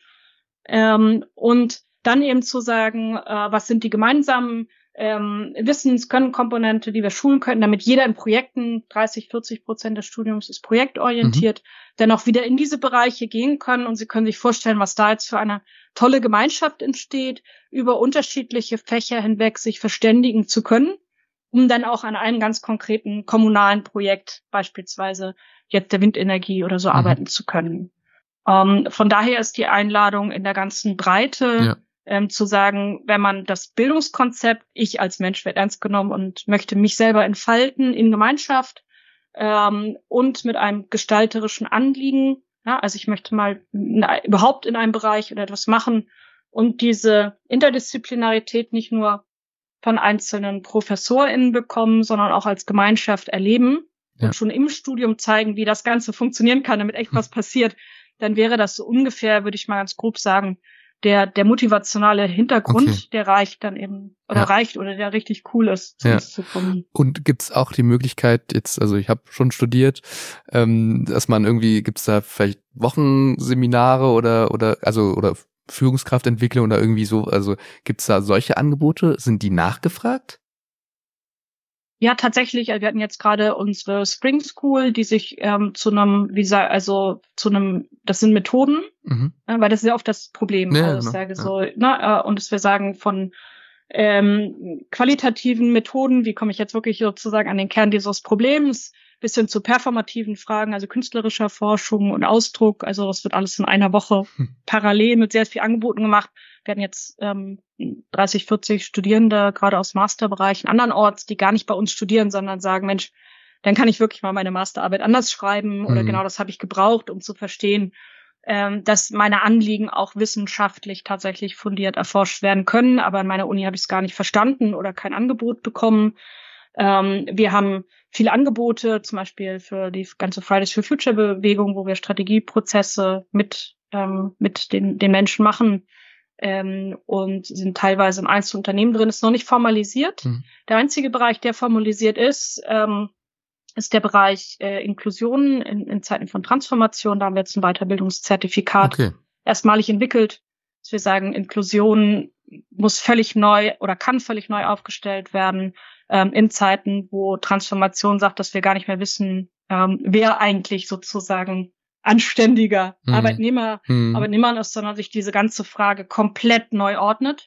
Und dann eben zu sagen, was sind die gemeinsamen Wissenskomponente, die wir schulen können, damit jeder in Projekten, 30-40% des Studiums ist projektorientiert, dann auch wieder in diese Bereiche gehen können und Sie können sich vorstellen, was da jetzt für eine tolle Gemeinschaft entsteht, über unterschiedliche Fächer hinweg sich verständigen zu können, um dann auch an einem ganz konkreten kommunalen Projekt, beispielsweise jetzt der Windenergie oder so, arbeiten zu können. Von daher ist die Einladung in der ganzen Breite, zu sagen, wenn man das Bildungskonzept, ich als Mensch werde ernst genommen und möchte mich selber entfalten in Gemeinschaft und mit einem gestalterischen Anliegen, ja, also ich möchte mal überhaupt in einem Bereich oder etwas machen und diese Interdisziplinarität nicht nur von einzelnen ProfessorInnen bekommen, sondern auch als Gemeinschaft erleben und schon im Studium zeigen, wie das Ganze funktionieren kann, damit echt was passiert, dann wäre das so ungefähr, würde ich mal ganz grob sagen, der motivationale Hintergrund, der reicht dann eben, oder reicht, oder der richtig cool ist, zu uns zu kommen. Und gibt's auch die Möglichkeit jetzt, also ich habe schon studiert, dass man irgendwie, gibt's da vielleicht Wochenseminare oder Führungskraftentwicklung oder irgendwie so, also gibt's da solche Angebote? Sind die nachgefragt? Ja, tatsächlich. Wir hatten jetzt gerade unsere Spring School, die sich das sind Methoden, weil das ist ja oft das Problem. Ja, also genau. so, und dass wir sagen von qualitativen Methoden, wie komme ich jetzt wirklich sozusagen an den Kern dieses Problems, bis hin zu performativen Fragen, also künstlerischer Forschung und Ausdruck. Also das wird alles in einer Woche parallel mit sehr viel Angeboten gemacht. Wir hatten jetzt 30, 40 Studierende, gerade aus Masterbereichen andernorts, die gar nicht bei uns studieren, sondern sagen, Mensch, dann kann ich wirklich mal meine Masterarbeit anders schreiben oder genau das habe ich gebraucht, um zu verstehen, dass meine Anliegen auch wissenschaftlich tatsächlich fundiert erforscht werden können. Aber an meiner Uni habe ich es gar nicht verstanden oder kein Angebot bekommen. Wir haben viele Angebote, zum Beispiel für die ganze Fridays for Future Bewegung, wo wir Strategieprozesse mit den Menschen machen und sind teilweise in Einzelunternehmen drin, ist noch nicht formalisiert. Der einzige Bereich, der formalisiert ist der Bereich Inklusion in Zeiten von Transformation. Da haben wir jetzt ein Weiterbildungszertifikat erstmalig entwickelt, dass wir sagen, Inklusion muss völlig neu oder kann völlig neu aufgestellt werden in Zeiten, wo Transformation sagt, dass wir gar nicht mehr wissen, wer eigentlich sozusagen anständiger Arbeitnehmer ist, sondern sich diese ganze Frage komplett neu ordnet.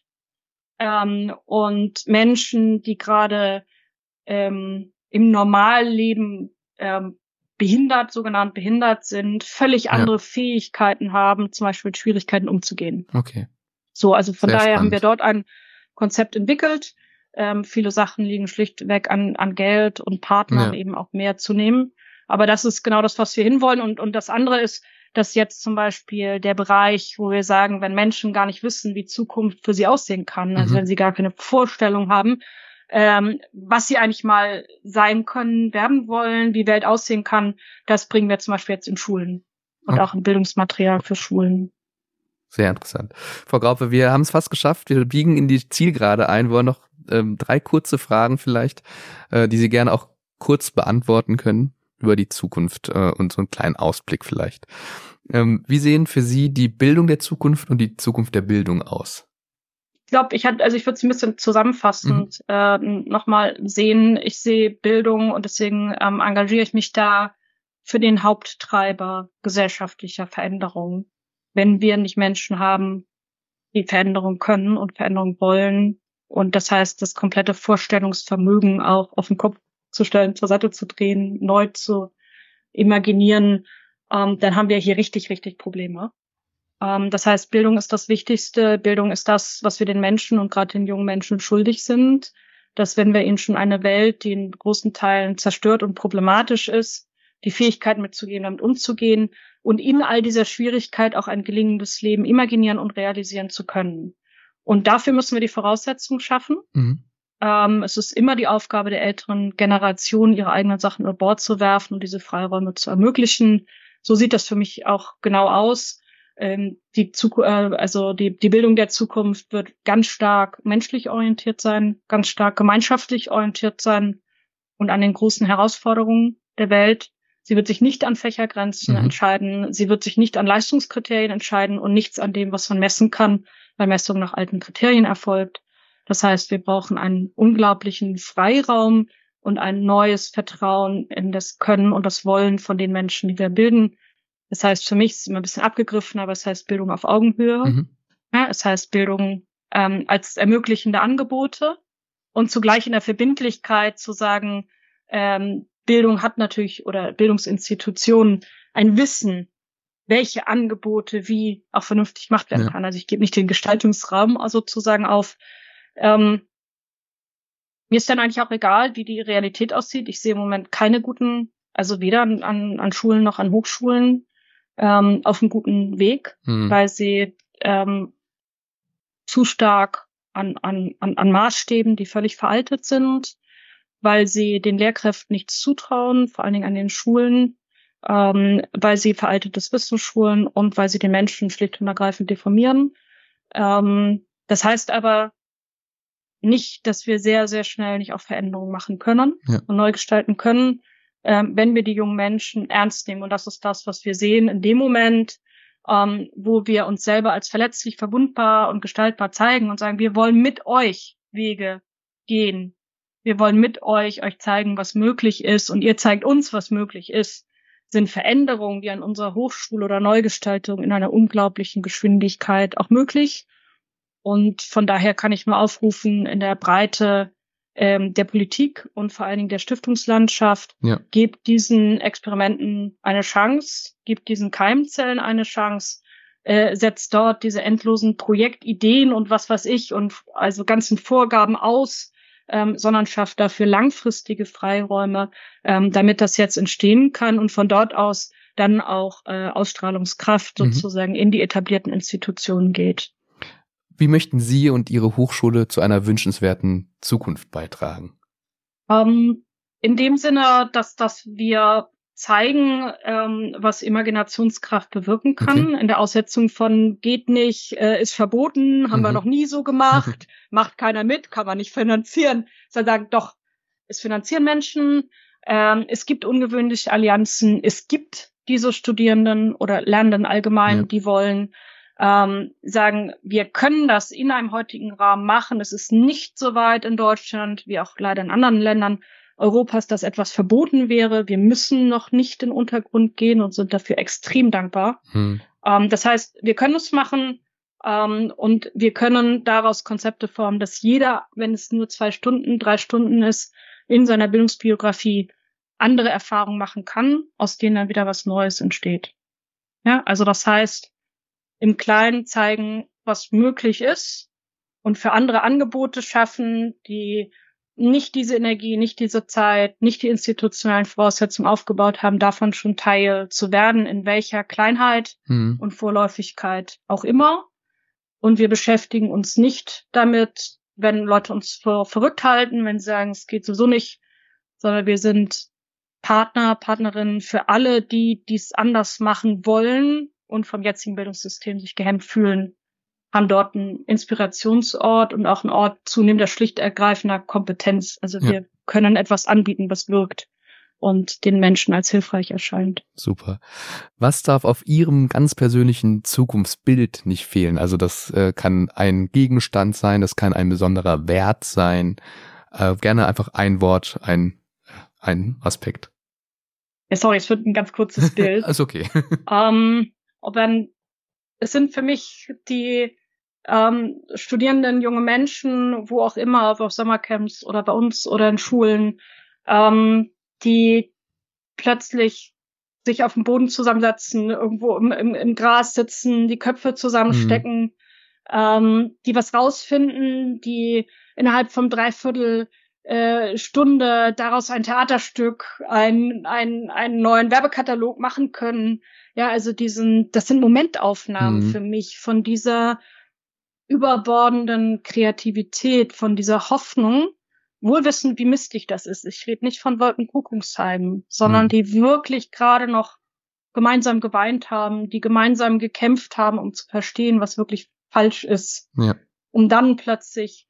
Und Menschen, die gerade im Normalleben sogenannt behindert sind, völlig andere Fähigkeiten haben, zum Beispiel mit Schwierigkeiten umzugehen. Okay. So, also von Sehr daher spannend. haben wir dort ein Konzept entwickelt. Viele Sachen liegen schlichtweg an Geld und Partnern eben auch mehr zu nehmen. Aber das ist genau das, was wir hinwollen. Und das andere ist, dass jetzt zum Beispiel der Bereich, wo wir sagen, wenn Menschen gar nicht wissen, wie Zukunft für sie aussehen kann, also wenn sie gar keine Vorstellung haben, was sie eigentlich mal sein können, werden wollen, wie Welt aussehen kann, das bringen wir zum Beispiel jetzt in Schulen und auch in Bildungsmaterial für Schulen. Sehr interessant. Frau Graupe, wir haben es fast geschafft. Wir biegen in die Zielgerade ein. Wollen noch 3 kurze Fragen vielleicht, die Sie gerne auch kurz beantworten können über die Zukunft und so einen kleinen Ausblick vielleicht. Wie sehen für Sie die Bildung der Zukunft und die Zukunft der Bildung aus? Ich glaube, ich würde es ein bisschen zusammenfassend nochmal sehen. Ich sehe Bildung und deswegen engagiere ich mich da für den Haupttreiber gesellschaftlicher Veränderung. Wenn wir nicht Menschen haben, die Veränderung können und Veränderung wollen, und das heißt, das komplette Vorstellungsvermögen auch auf den Kopf zu stellen, zur Seite zu drehen, neu zu imaginieren, dann haben wir hier richtig, richtig Probleme. Das heißt, Bildung ist das Wichtigste. Bildung ist das, was wir den Menschen und gerade den jungen Menschen schuldig sind. Dass wenn wir ihnen schon eine Welt, die in großen Teilen zerstört und problematisch ist, die Fähigkeit mitzugehen, damit umzugehen und in all dieser Schwierigkeit auch ein gelingendes Leben imaginieren und realisieren zu können. Und dafür müssen wir die Voraussetzungen schaffen. Es ist immer die Aufgabe der älteren Generation, ihre eigenen Sachen über Bord zu werfen und diese Freiräume zu ermöglichen. So sieht das für mich auch genau aus. Die Bildung der Zukunft wird ganz stark menschlich orientiert sein, ganz stark gemeinschaftlich orientiert sein und an den großen Herausforderungen der Welt. Sie wird sich nicht an Fächergrenzen entscheiden. Sie wird sich nicht an Leistungskriterien entscheiden und nichts an dem, was man messen kann, weil Messung nach alten Kriterien erfolgt. Das heißt, wir brauchen einen unglaublichen Freiraum und ein neues Vertrauen in das Können und das Wollen von den Menschen, die wir bilden. Das heißt, für mich ist es immer ein bisschen abgegriffen, aber es heißt Bildung auf Augenhöhe. Ja, es heißt Bildung als ermöglichende Angebote und zugleich in der Verbindlichkeit zu sagen, Bildung hat natürlich oder Bildungsinstitutionen ein Wissen, welche Angebote wie auch vernünftig gemacht werden kann. Also ich gebe nicht den Gestaltungsraum sozusagen auf. Mir ist dann eigentlich auch egal, wie die Realität aussieht. Ich sehe im Moment keine guten, also weder an Schulen noch an Hochschulen auf einem guten Weg, weil sie zu stark an Maßstäben, die völlig veraltet sind, weil sie den Lehrkräften nichts zutrauen, vor allen Dingen an den Schulen, weil sie veraltetes Wissen schulen und weil sie den Menschen schlicht und ergreifend deformieren. Das heißt aber nicht, dass wir sehr, sehr schnell nicht auch Veränderungen machen können und neu gestalten können, wenn wir die jungen Menschen ernst nehmen. Und das ist das, was wir sehen in dem Moment, wo wir uns selber als verletzlich, verwundbar und gestaltbar zeigen und sagen, wir wollen mit euch Wege gehen, wir wollen mit euch zeigen, was möglich ist und ihr zeigt uns, was möglich ist, sind Veränderungen, die an unserer Hochschule oder Neugestaltung in einer unglaublichen Geschwindigkeit auch möglich. Und von daher kann ich nur aufrufen, in der Breite der Politik und vor allen Dingen der Stiftungslandschaft, gebt diesen Experimenten eine Chance, gebt diesen Keimzellen eine Chance, setzt dort diese endlosen Projektideen und was weiß ich und also ganzen Vorgaben aus, sondern schafft dafür langfristige Freiräume, damit das jetzt entstehen kann und von dort aus dann auch Ausstrahlungskraft sozusagen in die etablierten Institutionen geht. Wie möchten Sie und Ihre Hochschule zu einer wünschenswerten Zukunft beitragen? In dem Sinne, dass wir zeigen, was Imaginationskraft bewirken kann. In der Aussetzung von geht nicht, ist verboten, haben wir noch nie so gemacht, macht keiner mit, kann man nicht finanzieren. Sondern sagen, doch, es finanzieren Menschen, es gibt ungewöhnliche Allianzen, es gibt diese Studierenden oder Lernenden allgemein, die wollen sagen, wir können das in einem heutigen Rahmen machen. Es ist nicht so weit in Deutschland, wie auch leider in anderen Ländern Europas, dass etwas verboten wäre. Wir müssen noch nicht in den Untergrund gehen und sind dafür extrem dankbar. Das heißt, wir können es machen und wir können daraus Konzepte formen, dass jeder, wenn es nur 2 Stunden, 3 Stunden ist, in seiner Bildungsbiografie andere Erfahrungen machen kann, aus denen dann wieder was Neues entsteht. Ja, also das heißt, im Kleinen zeigen, was möglich ist und für andere Angebote schaffen, die nicht diese Energie, nicht diese Zeit, nicht die institutionellen Voraussetzungen aufgebaut haben, davon schon Teil zu werden, in welcher Kleinheit und Vorläufigkeit auch immer. Und wir beschäftigen uns nicht damit, wenn Leute uns für verrückt halten, wenn sie sagen, es geht sowieso nicht, sondern wir sind Partner, Partnerinnen für alle, die dies anders machen wollen und vom jetzigen Bildungssystem sich gehemmt fühlen, haben dort einen Inspirationsort und auch einen Ort zunehmender schlicht ergreifender Kompetenz. Also wir können etwas anbieten, was wirkt und den Menschen als hilfreich erscheint. Super. Was darf auf Ihrem ganz persönlichen Zukunftsbild nicht fehlen? Also das kann ein Gegenstand sein, das kann ein besonderer Wert sein. Gerne einfach ein Wort, ein Aspekt. Ja, sorry, es wird ein ganz kurzes Bild. Ist okay. Es sind für mich die Studierenden, junge Menschen, wo auch immer, auf Sommercamps oder bei uns oder in Schulen, die plötzlich sich auf dem Boden zusammensetzen, irgendwo im Gras sitzen, die Köpfe zusammenstecken, die was rausfinden, die innerhalb von 3/4 Stunde daraus ein Theaterstück, einen neuen Werbekatalog machen können. Ja, also das sind Momentaufnahmen für mich von dieser überbordenden Kreativität, von dieser Hoffnung, wohl wissend, wie mistig das ist. Ich rede nicht von Wolkenkuckucksheimen, sondern die wirklich gerade noch gemeinsam geweint haben, die gemeinsam gekämpft haben, um zu verstehen, was wirklich falsch ist. Um dann plötzlich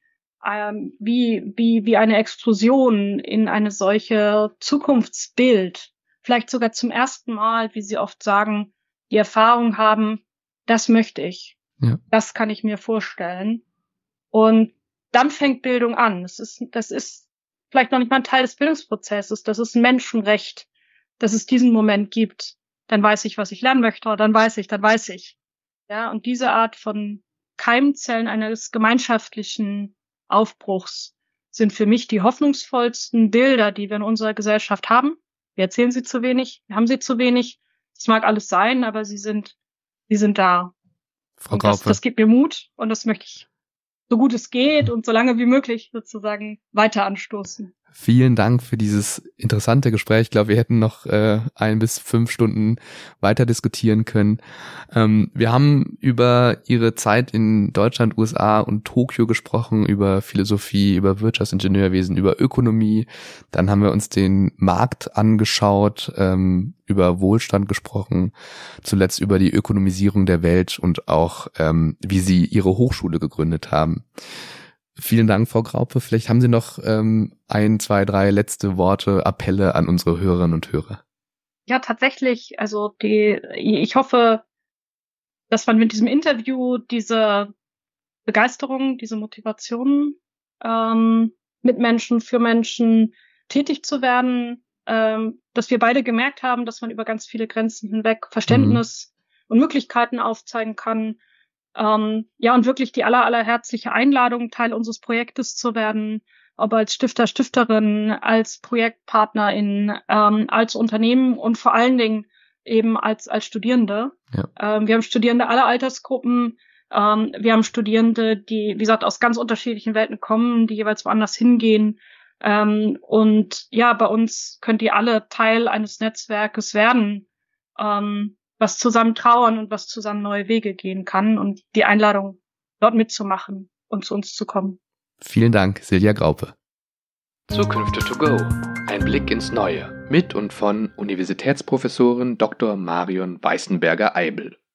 wie eine Explosion in eine solche Zukunftsbild, vielleicht sogar zum ersten Mal, wie Sie oft sagen, die Erfahrung haben, das möchte ich. Das kann ich mir vorstellen. Und dann fängt Bildung an. Das ist vielleicht noch nicht mal ein Teil des Bildungsprozesses. Das ist ein Menschenrecht, dass es diesen Moment gibt. Dann weiß ich, was ich lernen möchte. Dann weiß ich. Ja, und diese Art von Keimzellen eines gemeinschaftlichen Aufbruchs sind für mich die hoffnungsvollsten Bilder, die wir in unserer Gesellschaft haben. Wir erzählen sie zu wenig, wir haben sie zu wenig. Das mag alles sein, aber sie sind da. Frau Graupe. Das gibt mir Mut und das möchte ich, so gut es geht und so lange wie möglich sozusagen weiter anstoßen. Vielen Dank für dieses interessante Gespräch. Ich glaube, wir hätten noch 1 bis 5 Stunden weiter diskutieren können. Wir haben über Ihre Zeit in Deutschland, USA und Tokio gesprochen, über Philosophie, über Wirtschaftsingenieurwesen, über Ökonomie. Dann haben wir uns den Markt angeschaut, über Wohlstand gesprochen, zuletzt über die Ökonomisierung der Welt und auch, wie Sie Ihre Hochschule gegründet haben. Vielen Dank, Frau Graupe. Vielleicht haben Sie noch 1, 2, 3 letzte Worte, Appelle an unsere Hörerinnen und Hörer. Ja, tatsächlich. Also ich hoffe, dass man mit diesem Interview diese Begeisterung, diese Motivation mit Menschen, für Menschen tätig zu werden, dass wir beide gemerkt haben, dass man über ganz viele Grenzen hinweg Verständnis und Möglichkeiten aufzeigen kann. Und wirklich die allerherzliche Einladung, Teil unseres Projektes zu werden, ob als Stifter, Stifterin, als Projektpartnerin, als Unternehmen und vor allen Dingen eben als Studierende. Ja. Wir haben Studierende aller Altersgruppen. Wir haben Studierende, die, wie gesagt, aus ganz unterschiedlichen Welten kommen, die jeweils woanders hingehen. Und ja, bei uns könnt ihr alle Teil eines Netzwerkes werden, was zusammen trauern und was zusammen neue Wege gehen kann. Und die Einladung, dort mitzumachen und zu uns zu kommen. Vielen Dank, Silja Graupe. Zukünfte to go. Ein Blick ins Neue. Mit und von Universitätsprofessorin Dr. Marion Weißenberger-Eibel.